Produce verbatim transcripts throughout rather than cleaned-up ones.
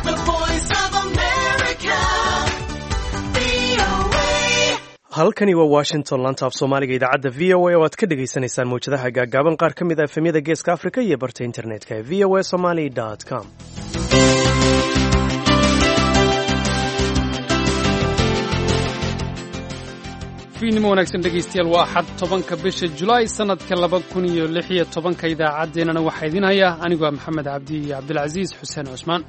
halkani waa washington laanta af soomaaliga idaacadda v o a oo aad ka dhagaysanaysaan mawjadaha gaagaaban qaar ka mid a efemyada geeska afrika iyo barta internetka ee v o a somaly com fiidnimo wanaagsan dhegaystayaal waa axad tobanka bisha julaay sannadka laba kun iyo lix iyo tobanka idaacaddeenana waxaa idiin haya anigu waa maxamed cabdi iyo cabdilcasiis xuseen cusmaan.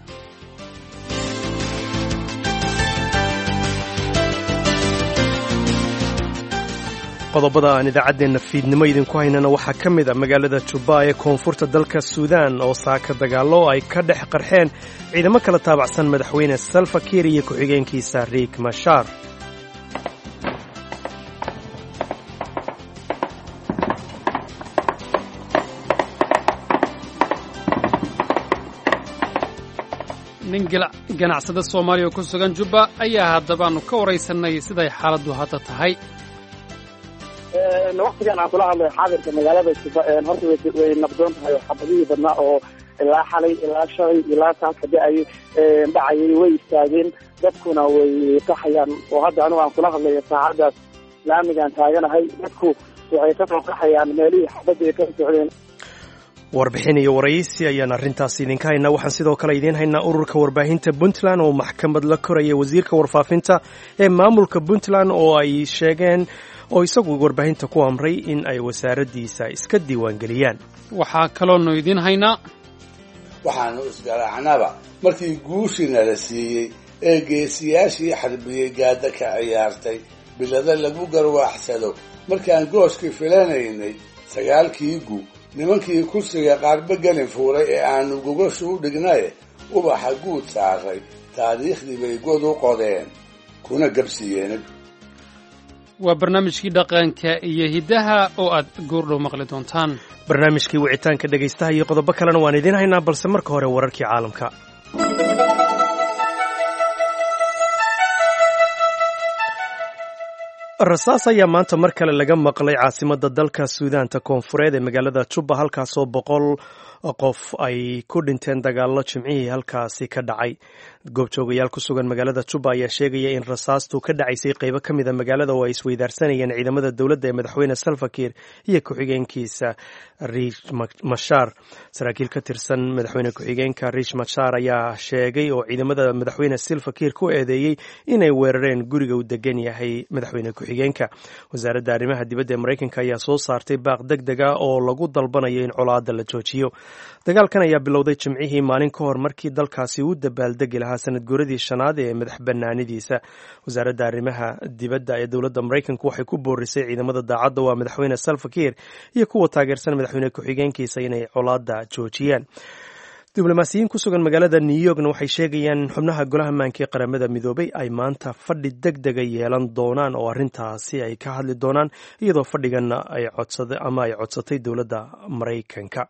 qodobada aan idaacaddeenna fiidnimo idinku haynana waxaa ka mid a magaalada juba ee koonfurta dalka suudaan oo saaka dagaallo ay ka dhex qarxeen ciidamo kala taabacsan madaxweyne salva kiir iyo ku-xigeenkiisa riek machar. nin ganacsada soomaaliya oo ku sugan jubba ayaa haddabaannu ka waraysanay siday xaaladdu hadda tahay. waqtigan aan kula hadlay xaadirka magaalada juba horta way nabdoon tahay oo xabadihii badnaa oo ilaa xalay ilaa shalay ilaa saaka da-ay dhacayay way istaageen, dadkuna way kaxayaan oo hadda anigu aan kula hadlayo saacaddaas laamigaan taaganahay dadku waxay ka soo kaxayaan meelihii xabadda ay ka socdeen. warbixin iyo waraysi ayaan arrintaas idinka haynaa. waxaan sidoo kale idiin haynaa ururka warbaahinta puntland oo maxkamad la koraya wasiirka warfaafinta ee maamulka puntland oo ay sheegeen oo isagu warbaahinta ku amray in ay wasaaraddiisa iska diiwaangeliyaan. waxaa kaloonu idiin haynaa waxaanu isgaraacnaba markii guushina la siiyey ee geesiyaashii xarbiyey gaada ka ciyaartay bilada lagu garwaaxsado markaan gooskii filanaynay sagaalkii gu nimankii kursiga qaarba gelin fuulay ee aanu gogoshu u dhignaye ubaxa guud saaray taariikhdii bay god u qodeen kuna gabsiiyeen. waa barnaamijkii dhaqanka iyo hiddaha oo aad goordhow maqli doontaan. barnaamijkii wicitaanka dhegaystaha iyo qodobo kalena waan idiin haynaa, balse marka hore wararkii caalamka. rasaas ayaa maanta mar kale laga maqlay caasimadda dalka suudaanta koonfureed ee magaalada juba, halkaasoo boqol qof ay ku dhinteen dagaallo jimcihii halkaasi ka dhacay. goobjoogayaal ku sugan magaalada juba ayaa sheegaya in rasaastu ka dhacaysay qaybo ka mida magaalada oo ay isweydaarsanayeen ciidamada dowladda ee madaxweyne salva kiir iyo ku-xigeenkiisa riek machar. saraakiil ka tirsan madaxweyne ku-xigeenka riek machar ayaa sheegay oo ciidamada madaxweyne salva kiir ku eedeeyey inay weerareen guriga uu degan yahay madaxweyne ku-xigeenka. wasaaradda arrimaha dibadda ee maraykanka ayaa soo saartay baaq deg deg ah oo lagu dalbanayo in colaadda la joojiyo. dagaalkan ayaa bilowday jimcihii maalin ka hor markii dalkaasi uu dabaaldegi lahaa sanad guuradii shanaad ee madax banaanidiisa. wasaaradda arrimaha dibadda ee dowladda maraykanku waxay ku boorisay ciidamada daacadda waa madaxweyne salva kiir iyo kuwa taageersan madaxweyne ku-xigeenkiisa inay colaadda joojiyaan. diblomaasiyiin ku sugan magaalada new yorkna waxay sheegayaan in xubnaha golaha maanka ee qaramada midoobay ay maanta fadhi deg dega yeelan doonaan oo arrintaasi ay ka hadli doonaan, iyadoo fadhiganna ay codsada ama ay codsatay dowladda maraykanka.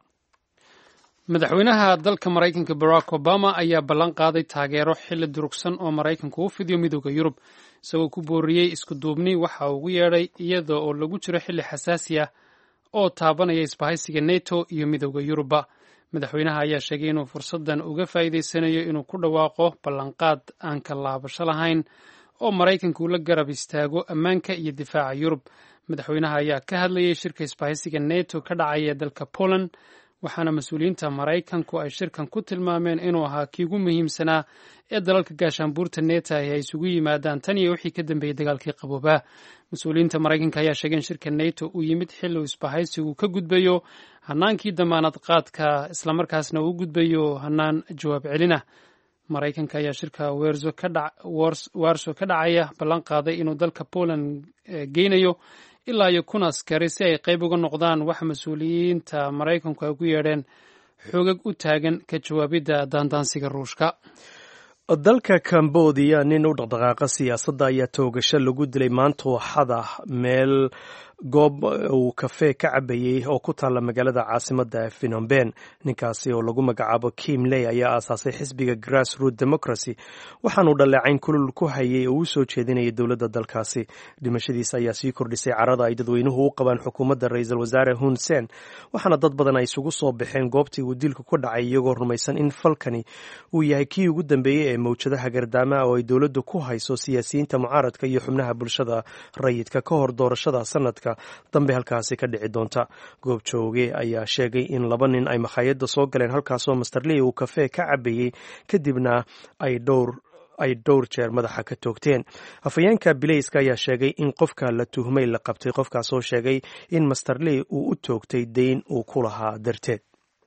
madaxweynaha dalka maraykanka barack obama ayaa ballan qaaday taageero xilli durugsan oo maraykanku u fidiyo midooda yurub, isagoo ku booriyey isku duubni waxa ugu yeedhay iyada oo lagu jiro xilli xasaasi ah oo taabanaya isbahaysiga neto iyo midooda yurubba. madaxweynaha ayaa sheegay inuu fursaddan uga faa'iidaysanayo inuu ku dhawaaqo ballanqaad aan ka laabasho lahayn oo maraykanku la garab istaago ammaanka iyo difaaca yurub. madaxweynaha ayaa ka hadlayay shirka isbahaysiga neto ka dhacaya dalka poland, waxaana mas-uuliyiinta maraykanku ay shirkan ku tilmaameen inuu ahaa kii ugu muhiimsanaa ee dalalka gaashaanbuurta neto ay isugu yimaadaan tan iyo wixii ka dambeeyey dagaalkii qaboobaa. mas-uuliyiinta maraykanka ayaa sheegay in shirka neto uu yimid xilli uu isbahaysigu ka gudbayo hanaankii damaanad qaadka islamarkaasna uu gudbayo hanaan jawaab celina. maraykanka ayaa shirka warso ka dhacaya ballan qaaday inuu dalka poland geynayo ilaa iyo kun askari si ay qayb uga noqdaan waxa mas-uuliyiinta maraykanku ay ugu yeedheen xoogag u taagan ka jawaabidda daandaansiga ruushka. dalka cambodia nin u dhaqdhaqaaqa siyaasadda ayaa toogasho lagu dilay maanta waxada meel goob uu kafee ka cabayey oo ku taalla magaalada caasimadda phnom penh. ninkaasi oo lagu magacaabo Kim Ley ayaa aasaasay xisbiga Grassroots Democracy waxaanuu dhaleecayn kulul ku hayay oo u soo jeedinayay dowladda dalkaasi. dhimashadiisa ayaa sii kordhisay carada ay dadweynuhu u qabaan xukuumadda ra-iisul wasaare Hun Sen, waxaana dad badan ay isugu soo baxeen goobtii uu dilku ku dhacay iyagoo rumaysan in falkani uu yahay kii ugu dambeeyey ee mawjadaha gardaama oo ay dowladdu ku hayso siyaasiyiinta mucaaradka iyo xubnaha bulshada rayidka ka hor doorashada sanadka dambe halkaasi ka dhici doonta. goobjooge ayaa sheegay in laba nin ay makhaayadda soo galeen halkaasoo master Lee uu kafee ka cabayey kadibna ay dhowr ay dhowr jeer madaxa ka toogteen. afhayeenka bilayska ayaa sheegay in qofka la tuhmay la qabtay, qofkaasoo sheegay in master Lee uu u toogtay dayn uu ku lahaa darteed.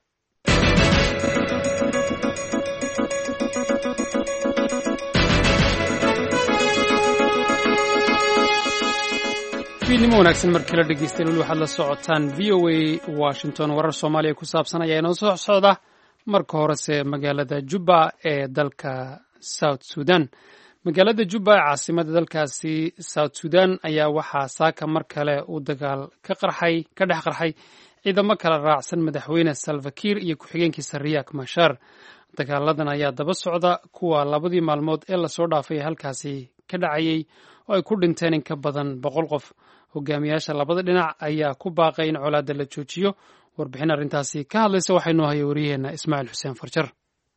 fiidnimo wanaagsan markii la dhegeystayn weli waxaad la socotaan v o a washington. warar soomaaliya ku saabsan ayaa inoo soo socda. marka horese magaalada Juba ee dalka South Sudan. magaalada Juba ee caasimada dalkaasi South Sudan ayaa waxaa saaka mar kale uu dagaal ka qarxay ka dhex qarxay ciidamo kala raacsan madaxweyne Salva Kiir iyo ku-xigeenkiisa Riek Machar. dagaaladan ayaa daba socda kuwa labadii maalmood ee lasoo dhaafay halkaasi ka dhacayay oo ay ku dhinteen in ka badan boqol qof. hogaamiyaasha labada dhinac ayaa ku baaqay in colaadda la joojiyo. warbixin arrintaasi ka hadlaysa waxay noo hayay wariyaheenna Ismaaciil Xuseen Farjar.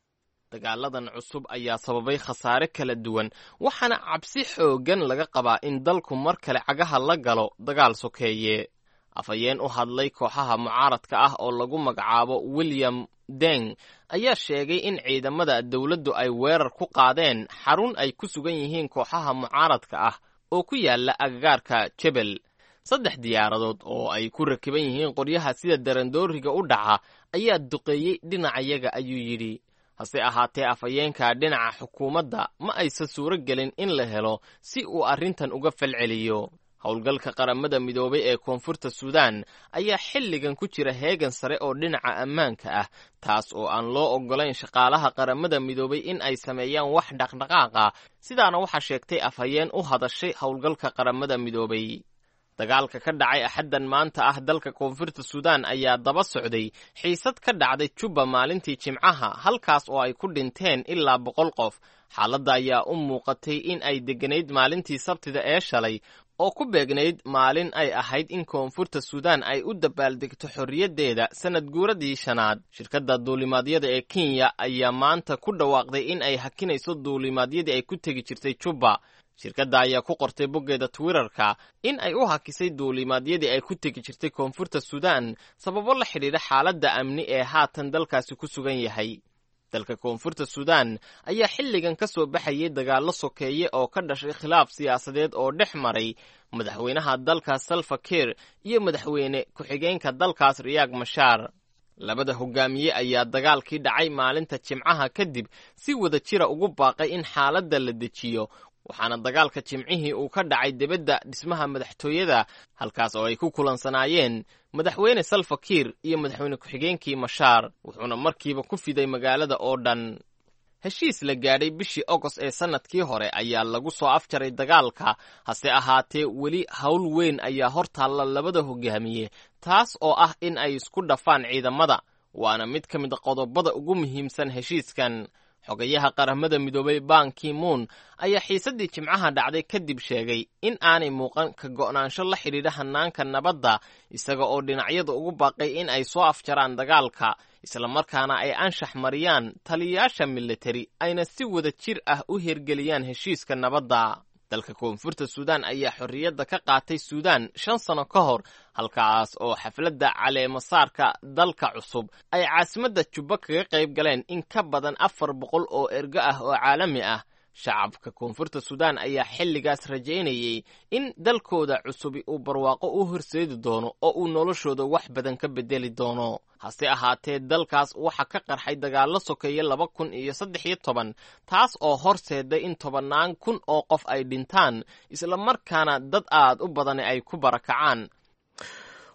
dagaaladan cusub ayaa sababay khasaare kala duwan, waxaana cabsi xooggan laga qabaa in dalku mar kale cagaha la galo dagaal sokeeye. afhayeen u hadlay kooxaha mucaaradka ah oo lagu magacaabo William Deng ayaa sheegay in ciidamada dawladdu ay weerar ku qaadeen xarun ay ku sugan yihiin kooxaha mucaaradka ah oo ku yaala agagaarka Jebel. saddex diyaaradood oo ay ku rakiban yihiin qoryaha sida darandooriga u dhaca ayaa duqeeyey dhinacayaga, ayuu yidhi. hase ahaatee afhayeenka dhinaca xukuumadda ma aysan suuro gelin in la helo si uu arrintan uga falceliyo. howlgalka qaramada midoobay ee koonfurta Suudaan ayaa xilligan ku jira heegan sare oo dhinaca ammaanka ah, taas oo aan loo oggolayn shaqaalaha qaramada midoobay in ay sameeyaan wax dhaqdhaqaaqa. sidaana waxaa sheegtay afhayeen u hadashay howlgalka qaramada midoobay. dagaalka ka dhacay axaddan maanta ah dalka koonfurta Suudaan ayaa daba socday xiisad ka dhacday Juba maalintii Jimcaha, halkaas oo ay ku dhinteen ilaa boqol qof. xaaladda ayaa u muuqatay in ay degganayd maalintii Sabtida ee shalay, oo ku beegnayd maalin ay ahayd in koonfurta Suudaan ay u dabaaldegto xorriyaddeeda sanad guuradii shanaad. shirkadda duulimaadyada ee Kenya ayaa maanta ku dhawaaqday in ay hakinayso duulimaadyadii ay ku tegi jirtay Juba. shirkadda ayaa ku qortay boggeeda Twitterka in ay u hakisay duulimaadyadii ay ku tegi jirtay koonfurta Suudaan sababo la xidhiidha xaaladda amni ee haatan dalkaasi ku sugan yahay. dalka koonfurta Suudaan ayaa xilligan ka soo baxayay dagaallo sokeeye oo ka dhashay khilaaf siyaasadeed oo dhex maray madaxweynaha dalkaas Salva Kiir iyo madaxweyne ku-xigeenka dalkaas Riek Machar. labada hogaamiye ayaa dagaalkii dhacay maalinta Jimcaha kadib si wada jira ugu baaqay in xaaladda la dejiyo, waxaana dagaalka Jimcihii uu ka dhacay dibadda dhismaha madaxtooyada, halkaas oo ay ku kulansanaayeen madaxweyne Salva Kiir iyo madaxweyne ku-xigeenkii Machar, wuxuuna markiiba ku fiday magaalada oo dhan. heshiis la gaadhay bishii Agost ee sanadkii hore ayaa lagu soo afjaray dagaalka, hase ahaatee weli hawl weyn ayaa hortaalla labada hogaamiye, taas oo ah in ay isku dhafaan ciidamada, waana mid ka mid qodobada ugu muhiimsan heshiiskan. xogayaha qaramada midoobay Ban Ki-moon ayaa xiisaddii Jimcaha dhacday kadib sheegay in aanay muuqan ka go'naansho la xidhiidha hannaanka nabadda, isaga oo dhinacyada ugu baaqay in ay soo afjaraan dagaalka, isla markaana ay anshax mariyaan taliyayaasha militari ayna si wada jir ah u hirgeliyaan heshiiska nabadda. dalka koonfurta Suudaan ayaa xorriyadda ka qaatay Suudaan shan sano ka hor, halkaas oo xafladda caleemasaarka dalka cusub ay caasimadda Juba kaga qayb galeen in ka badan afar boqol oo ergo ah oo caalami ah. shacabka koonfurta Suudaan ayaa xilligaas rajaynayay in dalkooda cusubi uu barwaaqo u horseedi doono oo uu noloshooda wax badan ka bedeli doono. hase ahaatee dalkaas waxaa ka qarxay dagaallo sokeeye laba kun iyo saddex iyo toban, taas oo horseeday in tobannaan kun oo qof ay dhintaan, isla markaana dad aad u badani ay ku barakacaan.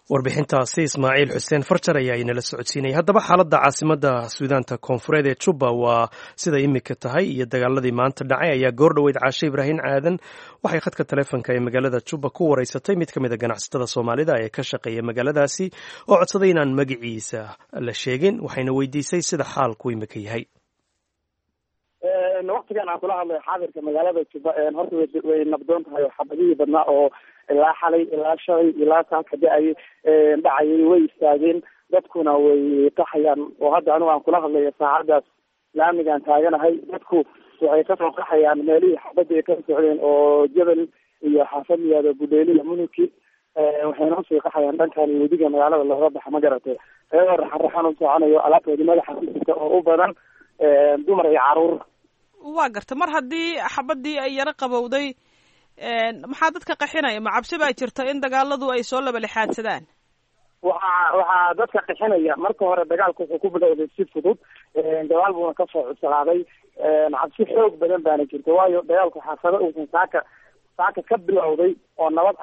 warbixintaasi ismaaciil xuseen farjar ayaa inala socodsiinayay. haddaba xaaladda caasimadda suudaanta koonfureed ee juba waa siday imika tahay iyo dagaaladii maanta dhacay ayaa goor dhoweyd caashe ibraahim aadan waxay khadka taleefonka ee magaalada juba ku wareysatay mid ka mid a ganacsatada soomaalida ee ka shaqeeya magaaladaasi oo codsaday inaan magaciisa la sheegin, waxayna weydiisay sida xaalku imika yahay. waqtigan aan kula hadlay xaadirka magaalada juba horta way nabdoon tahay oo xabadihii badnaa oo ilaa xalay ilaa shalay ilaa saaka da-ay dhacayay way istaageen, dadkuna way qaxayaan. oo hadda anigu aan kula hadlaya saacadaas laamigaan taaganahay, dadku waxay kasoo qaxayaan meelihii xabadda ay ka socdeen oo jabal iyo xaafad liyaado budheeliya munuki, waxayna usii qaxayaan dhankan wediga magaalada looga baxa ma garatay, iyagoo raxan raxan u soconayo alaabtoodii madaxa ku jirta oo u badan dumar iyo caruur. waa garta, mar haddii xabadii ay yaro qabowday maxaa dadka qaxinaya? ma cabsi baa jirta in dagaaladu ay soo laba lixaadsadaan? waxaa waxaa dadka qaxinaya, marka hore dagaalku wuxuu ku bilowday si fudud, dagaal buuna kasoo cuslaaday, cabsi xoog badan baana jirta, waayo dagaalku xaafado uusan saaka saaka ka bilowday oo nabad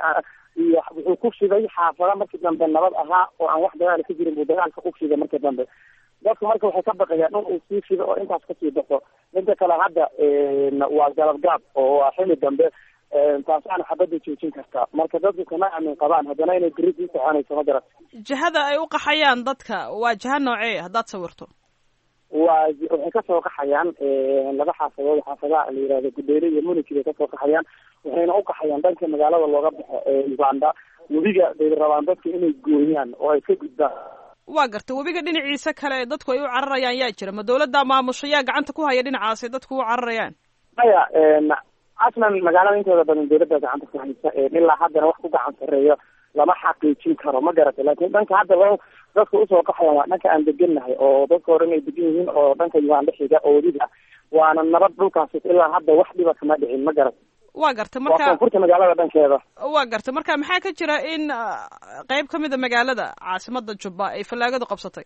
iyo wuxuu ku fiday xaafado markii dambe nabad ahaa oo aan wax dagaal ka jirin buu dagaalka ku fiday markii dambe. dadku marka waxay ka baqayaan in uu sii fido oo intaas kasii baxo. midda kale hadda waa galabgaab oo waa xili dambe, taasaana xabadda joojin kartaa, marka dadku kama aamin qabaan haddana inay beri sii soconayso ma garat. jihada ay u qaxayaan dadka waa jiha noocee haddaad sawirto? waa waxay kasoo qaxayaan laba xaafadood, xaafadaha la yihahdo gudheele iyo muniki bay kasoo qaxayaan, waxayna u qaxayaan dhanka magaalada looga baxo uganda. webiga bay rabaan dadka inay gooyaan oo ay ka gudbaan. waa garta, webiga dhinaciisa kale dadku ay u cararayaan yaa jira? ma dawladda maamusha yaa gacanta ku haya dhinacaasay dadku u cararayaan? maya, aslan magaalada intooda badan dawladda gacanta ku haysa, ilaa haddana wax ku gacan sareeyo lama xaqiijin karo ma garata. laakiin dhanka hadda dadka usoo qaxayan waa dhanka aan degannahay oo dadka hore inay degan yihiin oo dhanka uganda xiga oo webiga, waana nabad dhulkaas ilaa hadda wax dhiba kama dhicin ma garata. waa garta, marka waa koonfurta magaalada dhankeeda. waa garta, marka maxaa ka jira in qeyb kamid a magaalada caasimada juba ay fallaagadu qabsatay?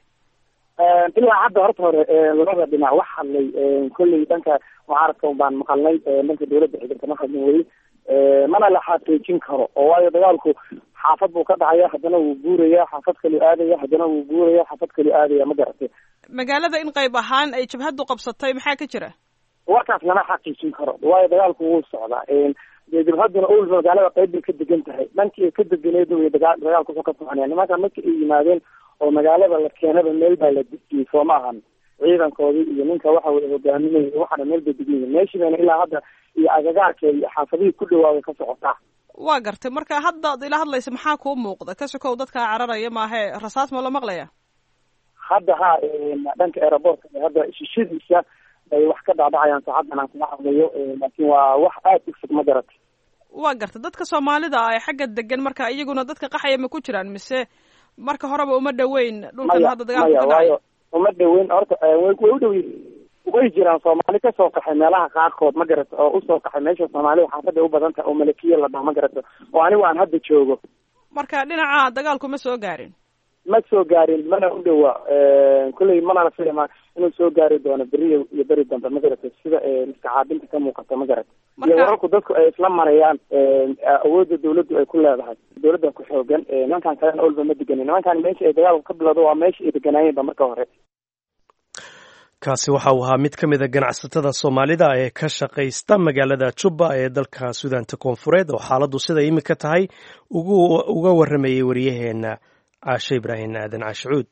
ilaa hadda horta hore labada dhinac wax hadlay, kolley dhanka mucaaradka baan maqalnay, dhanka dawladda xidirka ma hadlin weli, mana la xaqiijin karo oo waayo dagaalku xaafad buu ka dhacaya, haddana wuu guuraya, xaafad kalu aadaya, haddana wuu guuraya, xaafad kalu aadaya ma garatay. magaalada in qayb ahaan ay jabhadu qabsatay maxaa ka jira? warkaas lama xaqiijin karo waayo dagaalku wuu socdaa. dee jabhaduna owlba magaalada qayb bay ka degan tahay, dhankii ay ka deganeed way dagaa dagaalku soo ka soconaya. nimanka markii ay yimaadeen oo magaalada la keenaba meel baa la dejiyey soo ma ahan, ciidankoodii iyo ninka waxa weye hogaaminaya waxaana meel bay degan yihiin, meeshii bayna ilaa hadda iyo agagaarkeeda iyo xaafadihii ku dhawaabay ka socotaa. waa gartay, marka hadda ad ila hadlaysa maxaa kuu muuqda? ka sokow dadkaa cararaya maahe rasaas ma la maqlaya? hadda ha dhanka aerobortka hadda shishadiisa ay wax ka dhacdhacayaan saacaddan aan kuma hadlayo, laakiin waa wax aad u fog ma garata. waa garta, dadka soomaalida ah ee xagga degan marka iyaguna dadka qaxaya ma ku jiraan mise marka horeba uma dhaweyn dhulkan hadda dagaalka ka dhacay? uma dhaweyn, horta way u dhow way jiraan soomaali kasoo qaxay meelaha qaarkood ma garata, oo usoo qaxay meesha soomaalida xaafadda u badan tahay oo malakiya la dhaho ma garata, oo anigu aan hadda joogo. marka dhinaca dagaalku ma soo gaarin? ma soo gaarin, mana u dhawa, kolley mana la filama inuu soo gaari doono beri iyo beri dambe ma garata, sida iskacaabinta ka muuqata ma garata. iyo wararku dadku ay isla marayaan awoodda dawladdu ay ku leedahay, dawladda ku xoogan, nimankan kalena olba ma deganin, nimankan meesha ay dagaalku ka bilowdo waa meesha ay deganaayeenba marka hore. kaasi waxa uu ahaa mid ka mid a ganacsatada soomaalida ee ka shaqaysta magaalada juba ee dalka suudaanta koonfureed oo xaaladdu siday imika tahay ugu uga warramayay wariyaheena caashe ibraahim aadan caashicuud.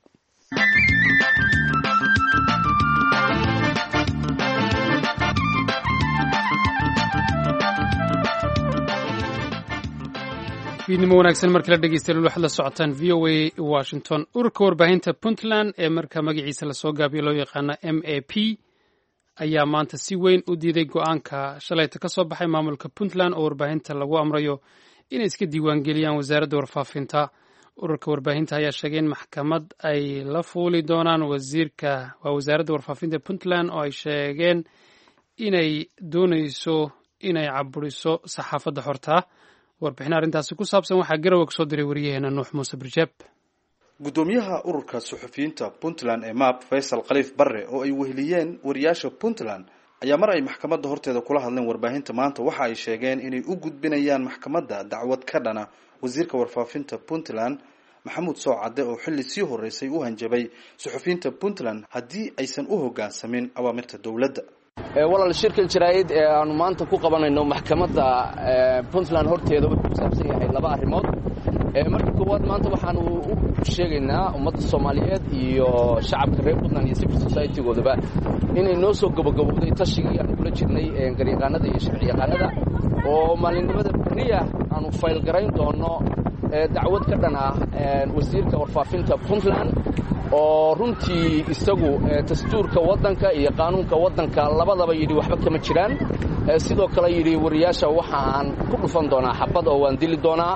fiidnimo wanaagsan markala dhegeystayaal waxaad la socotaan v o a washington. ururka warbaahinta puntland ee marka magaciisa lasoo gaabiyo loo yaqaana m a p ayaa maanta si weyn u diiday go-aanka shalayta ka soo baxay maamulka puntland oo warbaahinta lagu amrayo inay iska diiwaangeliyaan wasaaradda warfaafinta. ururka warbaahinta ayaa sheegay in maxkamad ay la fuuli doonaan wasiirka waa wasaaradda warfaafinta puntland oo ay sheegeen inay doonayso inay caburiso saxaafadda xortaa. warbixin arrintaasi ku saabsan waxaa garowe ka soo diray wariyaheena nuux muuse birjaab. gudoomiyaha ururka suxufiyiinta puntland ee map faysal khaliif barre oo ay weheliyeen wariyaasha puntland ayaa mar ay maxkamadda horteeda kula hadleen warbaahinta maanta waxa ay sheegeen inay u gudbinayaan maxkamadda dacwad ka dhana wasiirka warfaafinta puntland maxamuud soocadde oo xilli sii horeysay u hanjabay suxufiyiinta puntland haddii aysan u hoggaansamin awaamirta dowladda. walaal shirkan jaraa'id ee aanu maanta ku qabanayno maxkamadda puntland horteeda wuxuu ku saabsan yahay laba arrimood. marka koowaad maanta waxaanu u sheegaynaa ummadda Soomaaliyeed iyo shacabka reer Puntland iyo civil society-goodaba inay noo soo gabagabowday tashigii aan kula jirnay garyaqaanada iyo sharciyaqaanada oo maalinimada beriya aanu fayl garayn doono dacwad ka dhan ah wasiirka warfaafinta Puntland oo runtii isagu dastuurka waddanka iyo qaanuunka waddanka labadaba yidhi waxba kama jiraan, sidoo kale yidhi wariyaasha waxa aan ku dhufan doonaa xabad oo waan dili doonaa.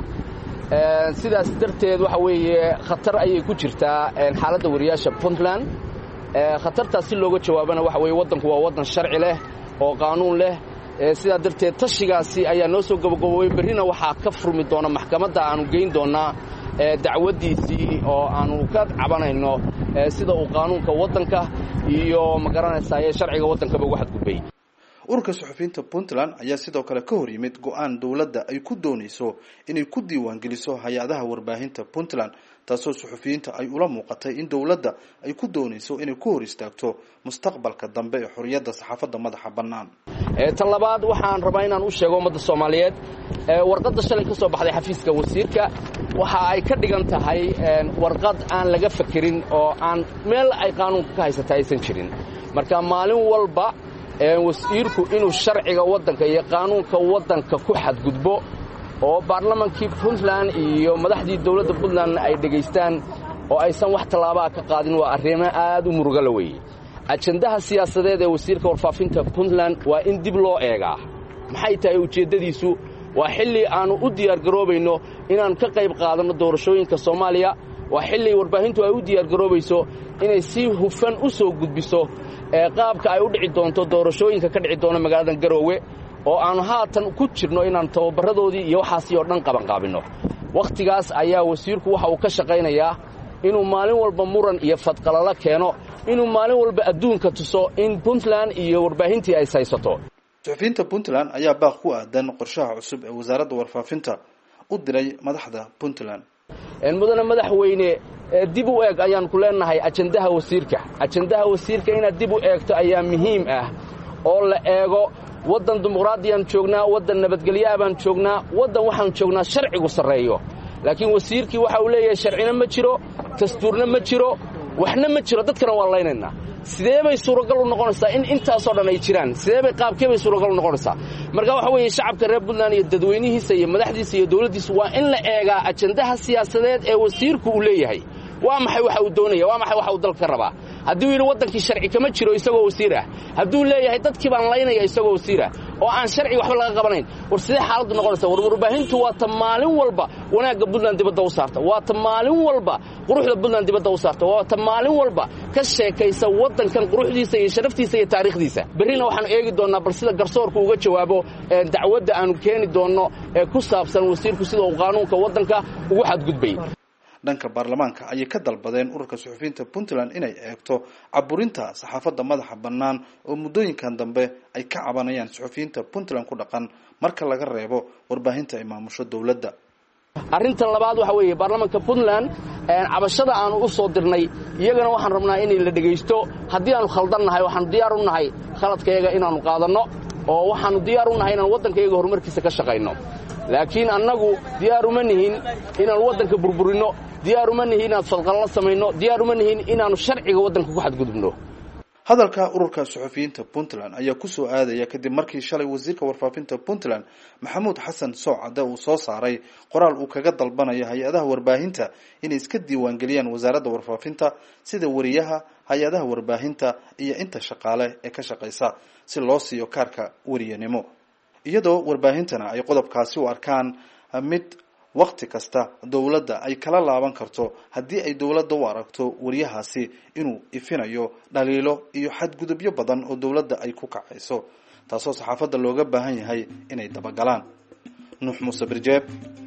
sidaas darteed waxa weeye khatar ayay ku jirtaa xaaladda wariyaasha Puntland. khatartaas si looga jawaabana waxa weeye waddanku waa waddan sharci leh oo qaanuun leh. sidaa darteed tashigaasi ayaa noo soo gabagaboway. berrina waxaa ka furmi doona maxkamadda aanu geyn doonaa dacwaddiisii oo aanu ka cabanayno sida uu qaanuunka waddanka iyo magaranaysaa ee sharciga waddankaba uga xadgudbay. ururka suxufiyiinta Puntland ayaa sidoo kale ka hor yimid go'aan dowladda ay ku doonayso inay ku diiwaan geliso hay-adaha warbaahinta Puntland, taasoo suxufiyiinta ay ula muuqatay in dowladda ay ku doonayso inay ku hor istaagto mustaqbalka dambe ee xorriyadda saxaafadda madaxa bannaan. tan labaad waxaan rabaa inaan u sheego ummadda Soomaaliyeed warqadda shalay ka soo baxday xafiiska wasiirka waxa ay ka dhigan tahay warqad aan laga fakirin oo aan meel ay qaanuunka ka haysata aysan jirin. marka maalin walba wasiirku inuu sharciga waddanka iyo qaanuunka waddanka ku xadgudbo oo baarlamaankii Puntland iyo madaxdii dawladda Puntland ay dhageystaan oo aysan wax tallaabo ka qaadin waa arrimo aad u murugo la weeyay. ajandaha siyaasadeed ee wasiirka warfaafinta Puntland waa in dib loo eegaa. maxay tahay ujeedadiisu? waa xilli aanu u diyaar garoobayno inaan ka qayb qaadano doorashooyinka Soomaaliya. waa xilli warbaahintu ay u diyaar garoobayso inay si hufan u soo gudbiso qaabka ay u dhici doonto doorashooyinka ka dhici doona magaalada Garowe oo aan haatan ku jirno inaan tababaradoodii iyo waxaasi oo dhan qaban qaabino. waqtigaas ayaa wasiirku waxa uu ka shaqaynayaa inuu maalin walba muran iyo fadqalala keeno, inuu maalin walba adduunka tuso in Puntland iyo warbaahintii ay saysato. suxufiyiinta Puntland ayaa baaq ku aadan qorshaha cusub ee wasaaradda warfaafinta u diray madaxda Puntland. mudane madaxweyne dib u eeg ayaan ku leenahay ajandaha wasiirka. ajandaha wasiirka inaad dib u eegto ayaa muhiim ah oo la eego waddan dimuqraadiyaan joognaa, waddan nabadgelyo baan joognaa, waddan waxaan joognaa sharcigu sarreeyo. laakiin wasiirkii waxa uu leeyahay sharcina ma jiro, dastuurna ma jiro, waxna ma jiro, dadkana waa laynaynaa. sidee bay suuragal u noqonaysaa in intaasoo dhan ay jiraan? sidee bay qaabkee bay suuragal u noqonaysaa? marka waxa weeye shacabka reer Puntland iyo dadweynihiisa iyo madaxdiisa iyo dawladdiisa waa in la eegaa ajandaha siyaasadeed ee wasiirku uu leeyahay. waa maxay waxa uu doonaya? waa maxay waxa uu dalka rabaa? haddii uu yidhi waddankii sharci kama jiro isagoo wasiir ah, hadduu leeyahay dadkii baan laynaya isagoo wasiir ah oo aan sharci waxba laga qabanayn, war sidee xaaladdu noqonaysaa? war warbaahintu waa ta maalin walba wanaagga Puntland dibadda u saarta, waa ta maalin walba quruxda Puntland dibadda u saarta, waa ta maalin walba ka sheekaysa waddankan quruxdiisa iyo sharaftiisa iyo taariikhdiisa. berrina waxaanu eegi doonnaa bal sida garsoorku uga jawaabo dacwadda aanu keeni doonno ee ku saabsan wasiirku sida uu qaanuunka waddanka ugu xadgudbay. dhanka baarlamaanka ayay ka dalbadeen ururka suxufiyiinta Puntland inay eegto caburinta saxaafadda madaxa bannaan oo muddooyinkan dambe ay ka cabanayaan suxufiyiinta Puntland ku dhaqan marka laga reebo warbaahinta ay maamusho dawladda. arrinta labaad waxa weeye baarlamaanka Puntland cabashada aanu u soo dirnay iyagana waxaan rabnaa in la dhageysto. haddii aanu khaldannahay waxaan diyaar u nahay khaladkayaga inaanu qaadanno oo waxaanu diyaar u nahay inaan waddankayaga horumarkiisa ka shaqayno. laakiin annagu diyaar uma nihin inaan waddanka burburino, diyaar uma nihin inaan fadqalala samayno, diyaar uma nihin inaanu sharciga waddanka ku xadgudubno. hadalka ururka suxufiyiinta Puntland ayaa ku soo aadaya kadib markii shalay wasiirka warfaafinta Puntland maxamuud xasan soocadde uu soo saaray qoraal uu kaga dalbanayo hay-adaha warbaahinta inay iska diiwaan geliyaan wasaaradda warfaafinta sida wariyaha, hay-adaha warbaahinta iyo inta shaqaale ee ka shaqaysa si loo siiyo kaarka wariyanimo, iyadoo warbaahintana ay qodobkaasi u arkaan mid waqti kasta dawladda ay kala laaban karto haddii ay dawladda u aragto wariyahaasi inuu ifinayo dhaliilo iyo xadgudubyo badan oo dawladda ay ku kacayso, taasoo saxaafadda looga baahan yahay inay dabagalaan. nuux muuse birjeeb,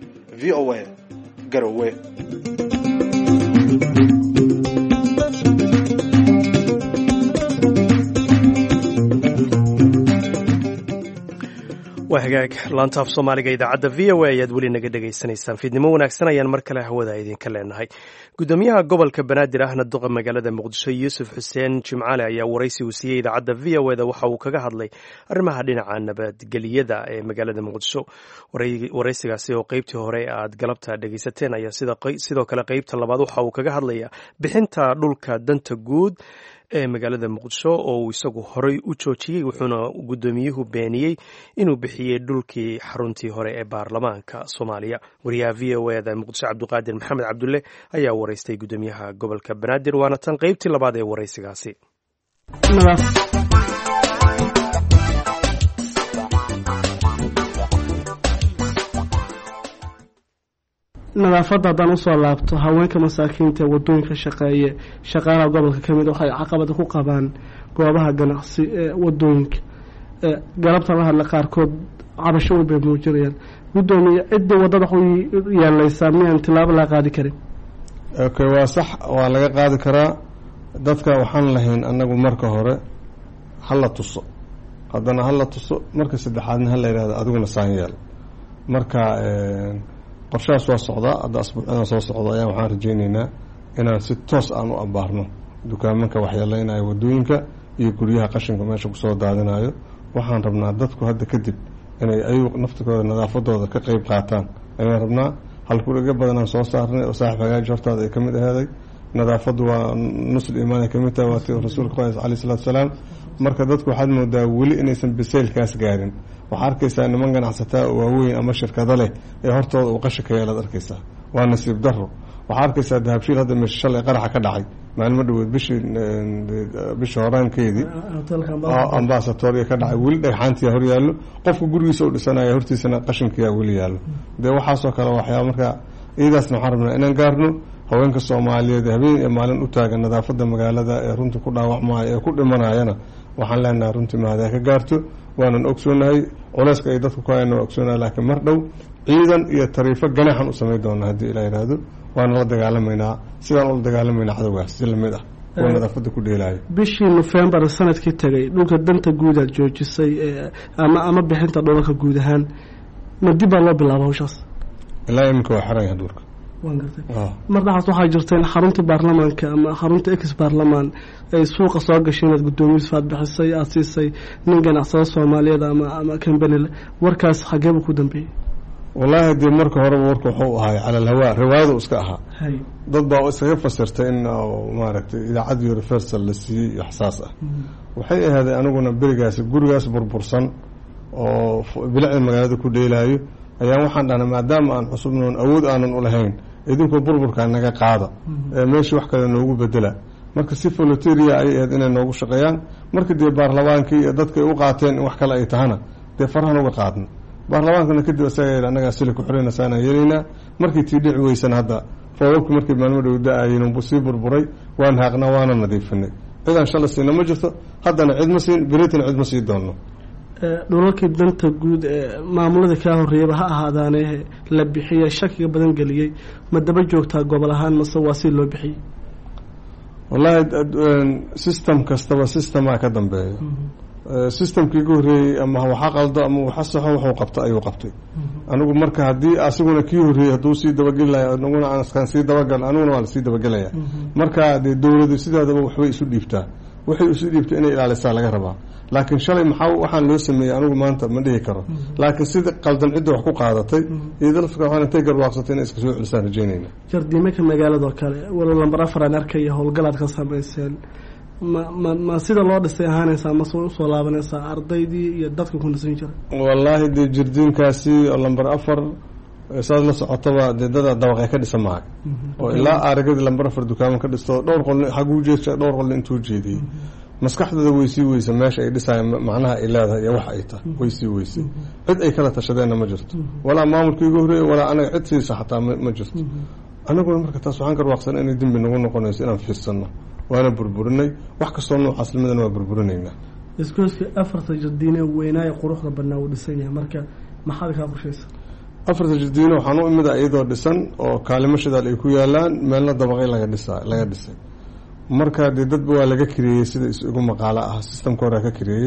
v o a, Garowe. waa hagaag laanta af soomaaliga idaacadda v o a ayaad weli naga dhegaysanaysaan fiidnimo wanaagsan ayaan mar kale hawada idinka leenahay gudoomiyaha gobolka banaadir ahna duqa magaalada muqdisho yuusuf xuseen jimcaale ayaa waraysi uu siiyey idaacadda v o eda waxa uu kaga hadlay arrimaha dhinaca nabadgeliyada ee magaalada muqdisho waraysigaasi oo qeybtii hore aad galabta dhegaysateen ayaa sidoo kale qeybta labaad waxa uu kaga hadlaya bixinta dhulka danta guud ee magaalada muqdisho oo uu isagu horey u joojiyey wuxuuna gudoomiyuhu beeniyey inuu bixiyey dhulkii xaruntii hore ee baarlamaanka soomaaliya wariyaha v o eda muqdisho cabdiqaadir maxamed cabdulle ayaa waraystay gudoomiyaha gobolka banaadir waana tan qeybtii labaad ee waraysigaasi. nadaafadda haddaan usoo laabto haweenka masaakiinta ee wadooyinka shaqeeye shaqaalaha gobolka ka mid waxay caqabada ku qabaan goobaha ganacsi ee wadooyinka galabta la hadla qaarkood cabasho weyn bay muujinayaan gudoomiye ciddii wadada yeelaysaa miyaan tilaabo laga qaadi karin? okay waa sax waa laga qaadi karaa dadka waxaan lahayn annagu marka hore hala tuso haddana hala tuso marka saddexaadna hala yidhahdo adiguna saan yeel marka qorshahaas waa socdaa hadda asbuucyadan soo socda ayaan waxaan rajaynaynaa inaan si toos aan u abaarno dukaamanka waxyeeleynayo wadooyinka iyo guryaha qashinka meesha kusoo daadinayo waxaan rabnaa dadku hadda kadib inay ayuu naftikooda nadaafadooda ka qeyb qaataan ayaan rabnaa halkudhiga badanaan soo saarnay oo saaxib hagaaji hortaada ay ka mid aheeday nadaafaddu waa nusul iimaan ay ka mid tahay waati rasuulka caleyhi salaatu wasalaam marka dadku waxaad moodaa weli inaysan biseylkaas gaarin waxaa arkaysaa niman ganacsataa oo waaweyn ama shirkado leh ee hortooda uu qashinka yeelaad arkaysaa waa nasiib daro waxaa arkaysaa dahabshiil hadda meesha shalay qaraxa ka dhacay maalmo dhaweed bishii bisha horaankeedii ambasatoriya ka dhacay weli dhagxaantiyaa hor yaallo qofka gurigiisa u dhisanaya hortiisana qashinkiyaa weli yaallo dee waxaasoo kale waxyaaba marka iyadaasna waxaan rabnaa inaan gaarno haweenka soomaaliyeed habeen iyo maalin u taagan nadaafadda magaalada ee runtii ku dhaawacmaya ee ku dhimanayana waxaan leenahay runtii mahadee ka gaarto waanan ogsoonahay culeyska ay dadku ku hayna waa ogsoonahay laakiin mar dhow ciidan iyo tariifo ganaxan u samayn doonaa haddii ilaa yidhaahdo waana la dagaalamaynaa sidaan ula dagaalamaynaa cadowgaas si lamid ah oo nadaafadda ku dheelaayo bishii nofembar sanadkii tagay dhulka danta guud aad joojisay ama ama bixinta dhulalka guud ahaan ma dib baa loo bilaaba hawshaas ilaa iminka waa xiran yahay dhulka mar dhaxaas waxaa jirta in xaruntii baarlamaanka ama xarunta ex baarlamaan ay suuqa soo gashay inaad guddoomiye faad bixisay aada siisay nin ganacsado soomaaliyeed ama ama kambanile warkaas xageeba ku dambeeyey wallaahi dee marka horeba warka wuxuu ahay cala alhawaa riwaayadu iska ahaa dad baa iskaga fasirtay in maaragtay idaacadii reversal la siiyey iyo xasaas ah waxay ahaaday aniguna berigaasi gurigaas burbursan oo bilicda magaalada ku dheelaayo ayaan waxaan dhahnay maadaama aan cusubnoon awood aanan u lahayn idinkoo burburkaa naga qaada ee meeshii wax kale noogu bedela marka si volunteeria ay ahayd inay noogu shaqeeyaan markii dee baarlamaankii iyo dadkay u qaateen in wax kale ay tahana dee farahan uga qaadna baarlamaankana kadib isaga yidhi annagaa sili ku xirayna saanaan yeelaynaa markii tii dhici weysan hadda foobabkii markii maalmo dhow da-ayeen unbuu sii burburay waan haaqnaa waana nadiifinay cidaan shala siina ma jirto haddana cid ma siin beritan cid ma sii doonno dhulalkii danta guud ee maamulada kaa horreeyaba ha ahaadaane la bixiya shakiga badan geliyey ma daba joogtaa gobol ahaan mase waa si loo bixiyey wallaahi system kastaba systemaa ka dambeeyo systemkii ga horreeyey ama waxa qaldo ama waxa saxo wuxuu qabta ayuu qabtay anigu marka haddii asiguna kii horreeyey hadduu sii dabagelayo aniguna aan sii dabagal aniguna waa lasii dabagelaya marka dee dowladu sidaadaba waxbay isu dhiibtaa waxay isu dhiibtay inay ilaalisaa laga rabaa laakiin shalay maxaa waxaan loo sameeyey anigu maanta ma dhihi karo laakiin sida qaldan cidda wax ku qaadatay iyo dalka waxaan intay garwaaqsatay inay iska soo celisaan rajaynayna jardiimaka magaaladoo kale wala lambar afar aan arkaya howlgalaad ka samayseen ma ma ma sida loo dhisay ahaanaysaa mase way usoo laabanaysaa ardaydii iyo dadka ku nasan jira wallaahi dee jardiinkaasi oo lambar afar saad la socotaba dee dada dabaqee ka dhisa maaga oo ilaa aaragadii lambar afar dukaamo ka dhisto dhowr qolni xaguu jeesa dhowr qolni intuu jeediyey maskaxdooda way sii weysa meesha ay dhisayaan macnaha ay leedahay iyo wax ay tahay way sii weysay cid ay kala tashadeenna ma jirto walaa maamulkii igu horreeyey walaa anaga cid siisa xataa ma jirto anaguna marka taas waxaan garwaaqsanay inay dembi nagu noqonayso inaan fiirsanno waana burburinay wax kastoo noocaas lamidan waa burburinaynaa iskooskii afarta jardiine weynaaye quruxda badnaa uu dhisan yahay marka maxaad kaa qorshaysa afarta jardiine waxaan u imid iyadoo dhisan oo kaalimo shidaal ay ku yaalaan meelna dabaqay laga dhisa laga dhisay marka dee dadba waa laga kareeyey sida is igu maqaalo ah systemka horea ka kareeyey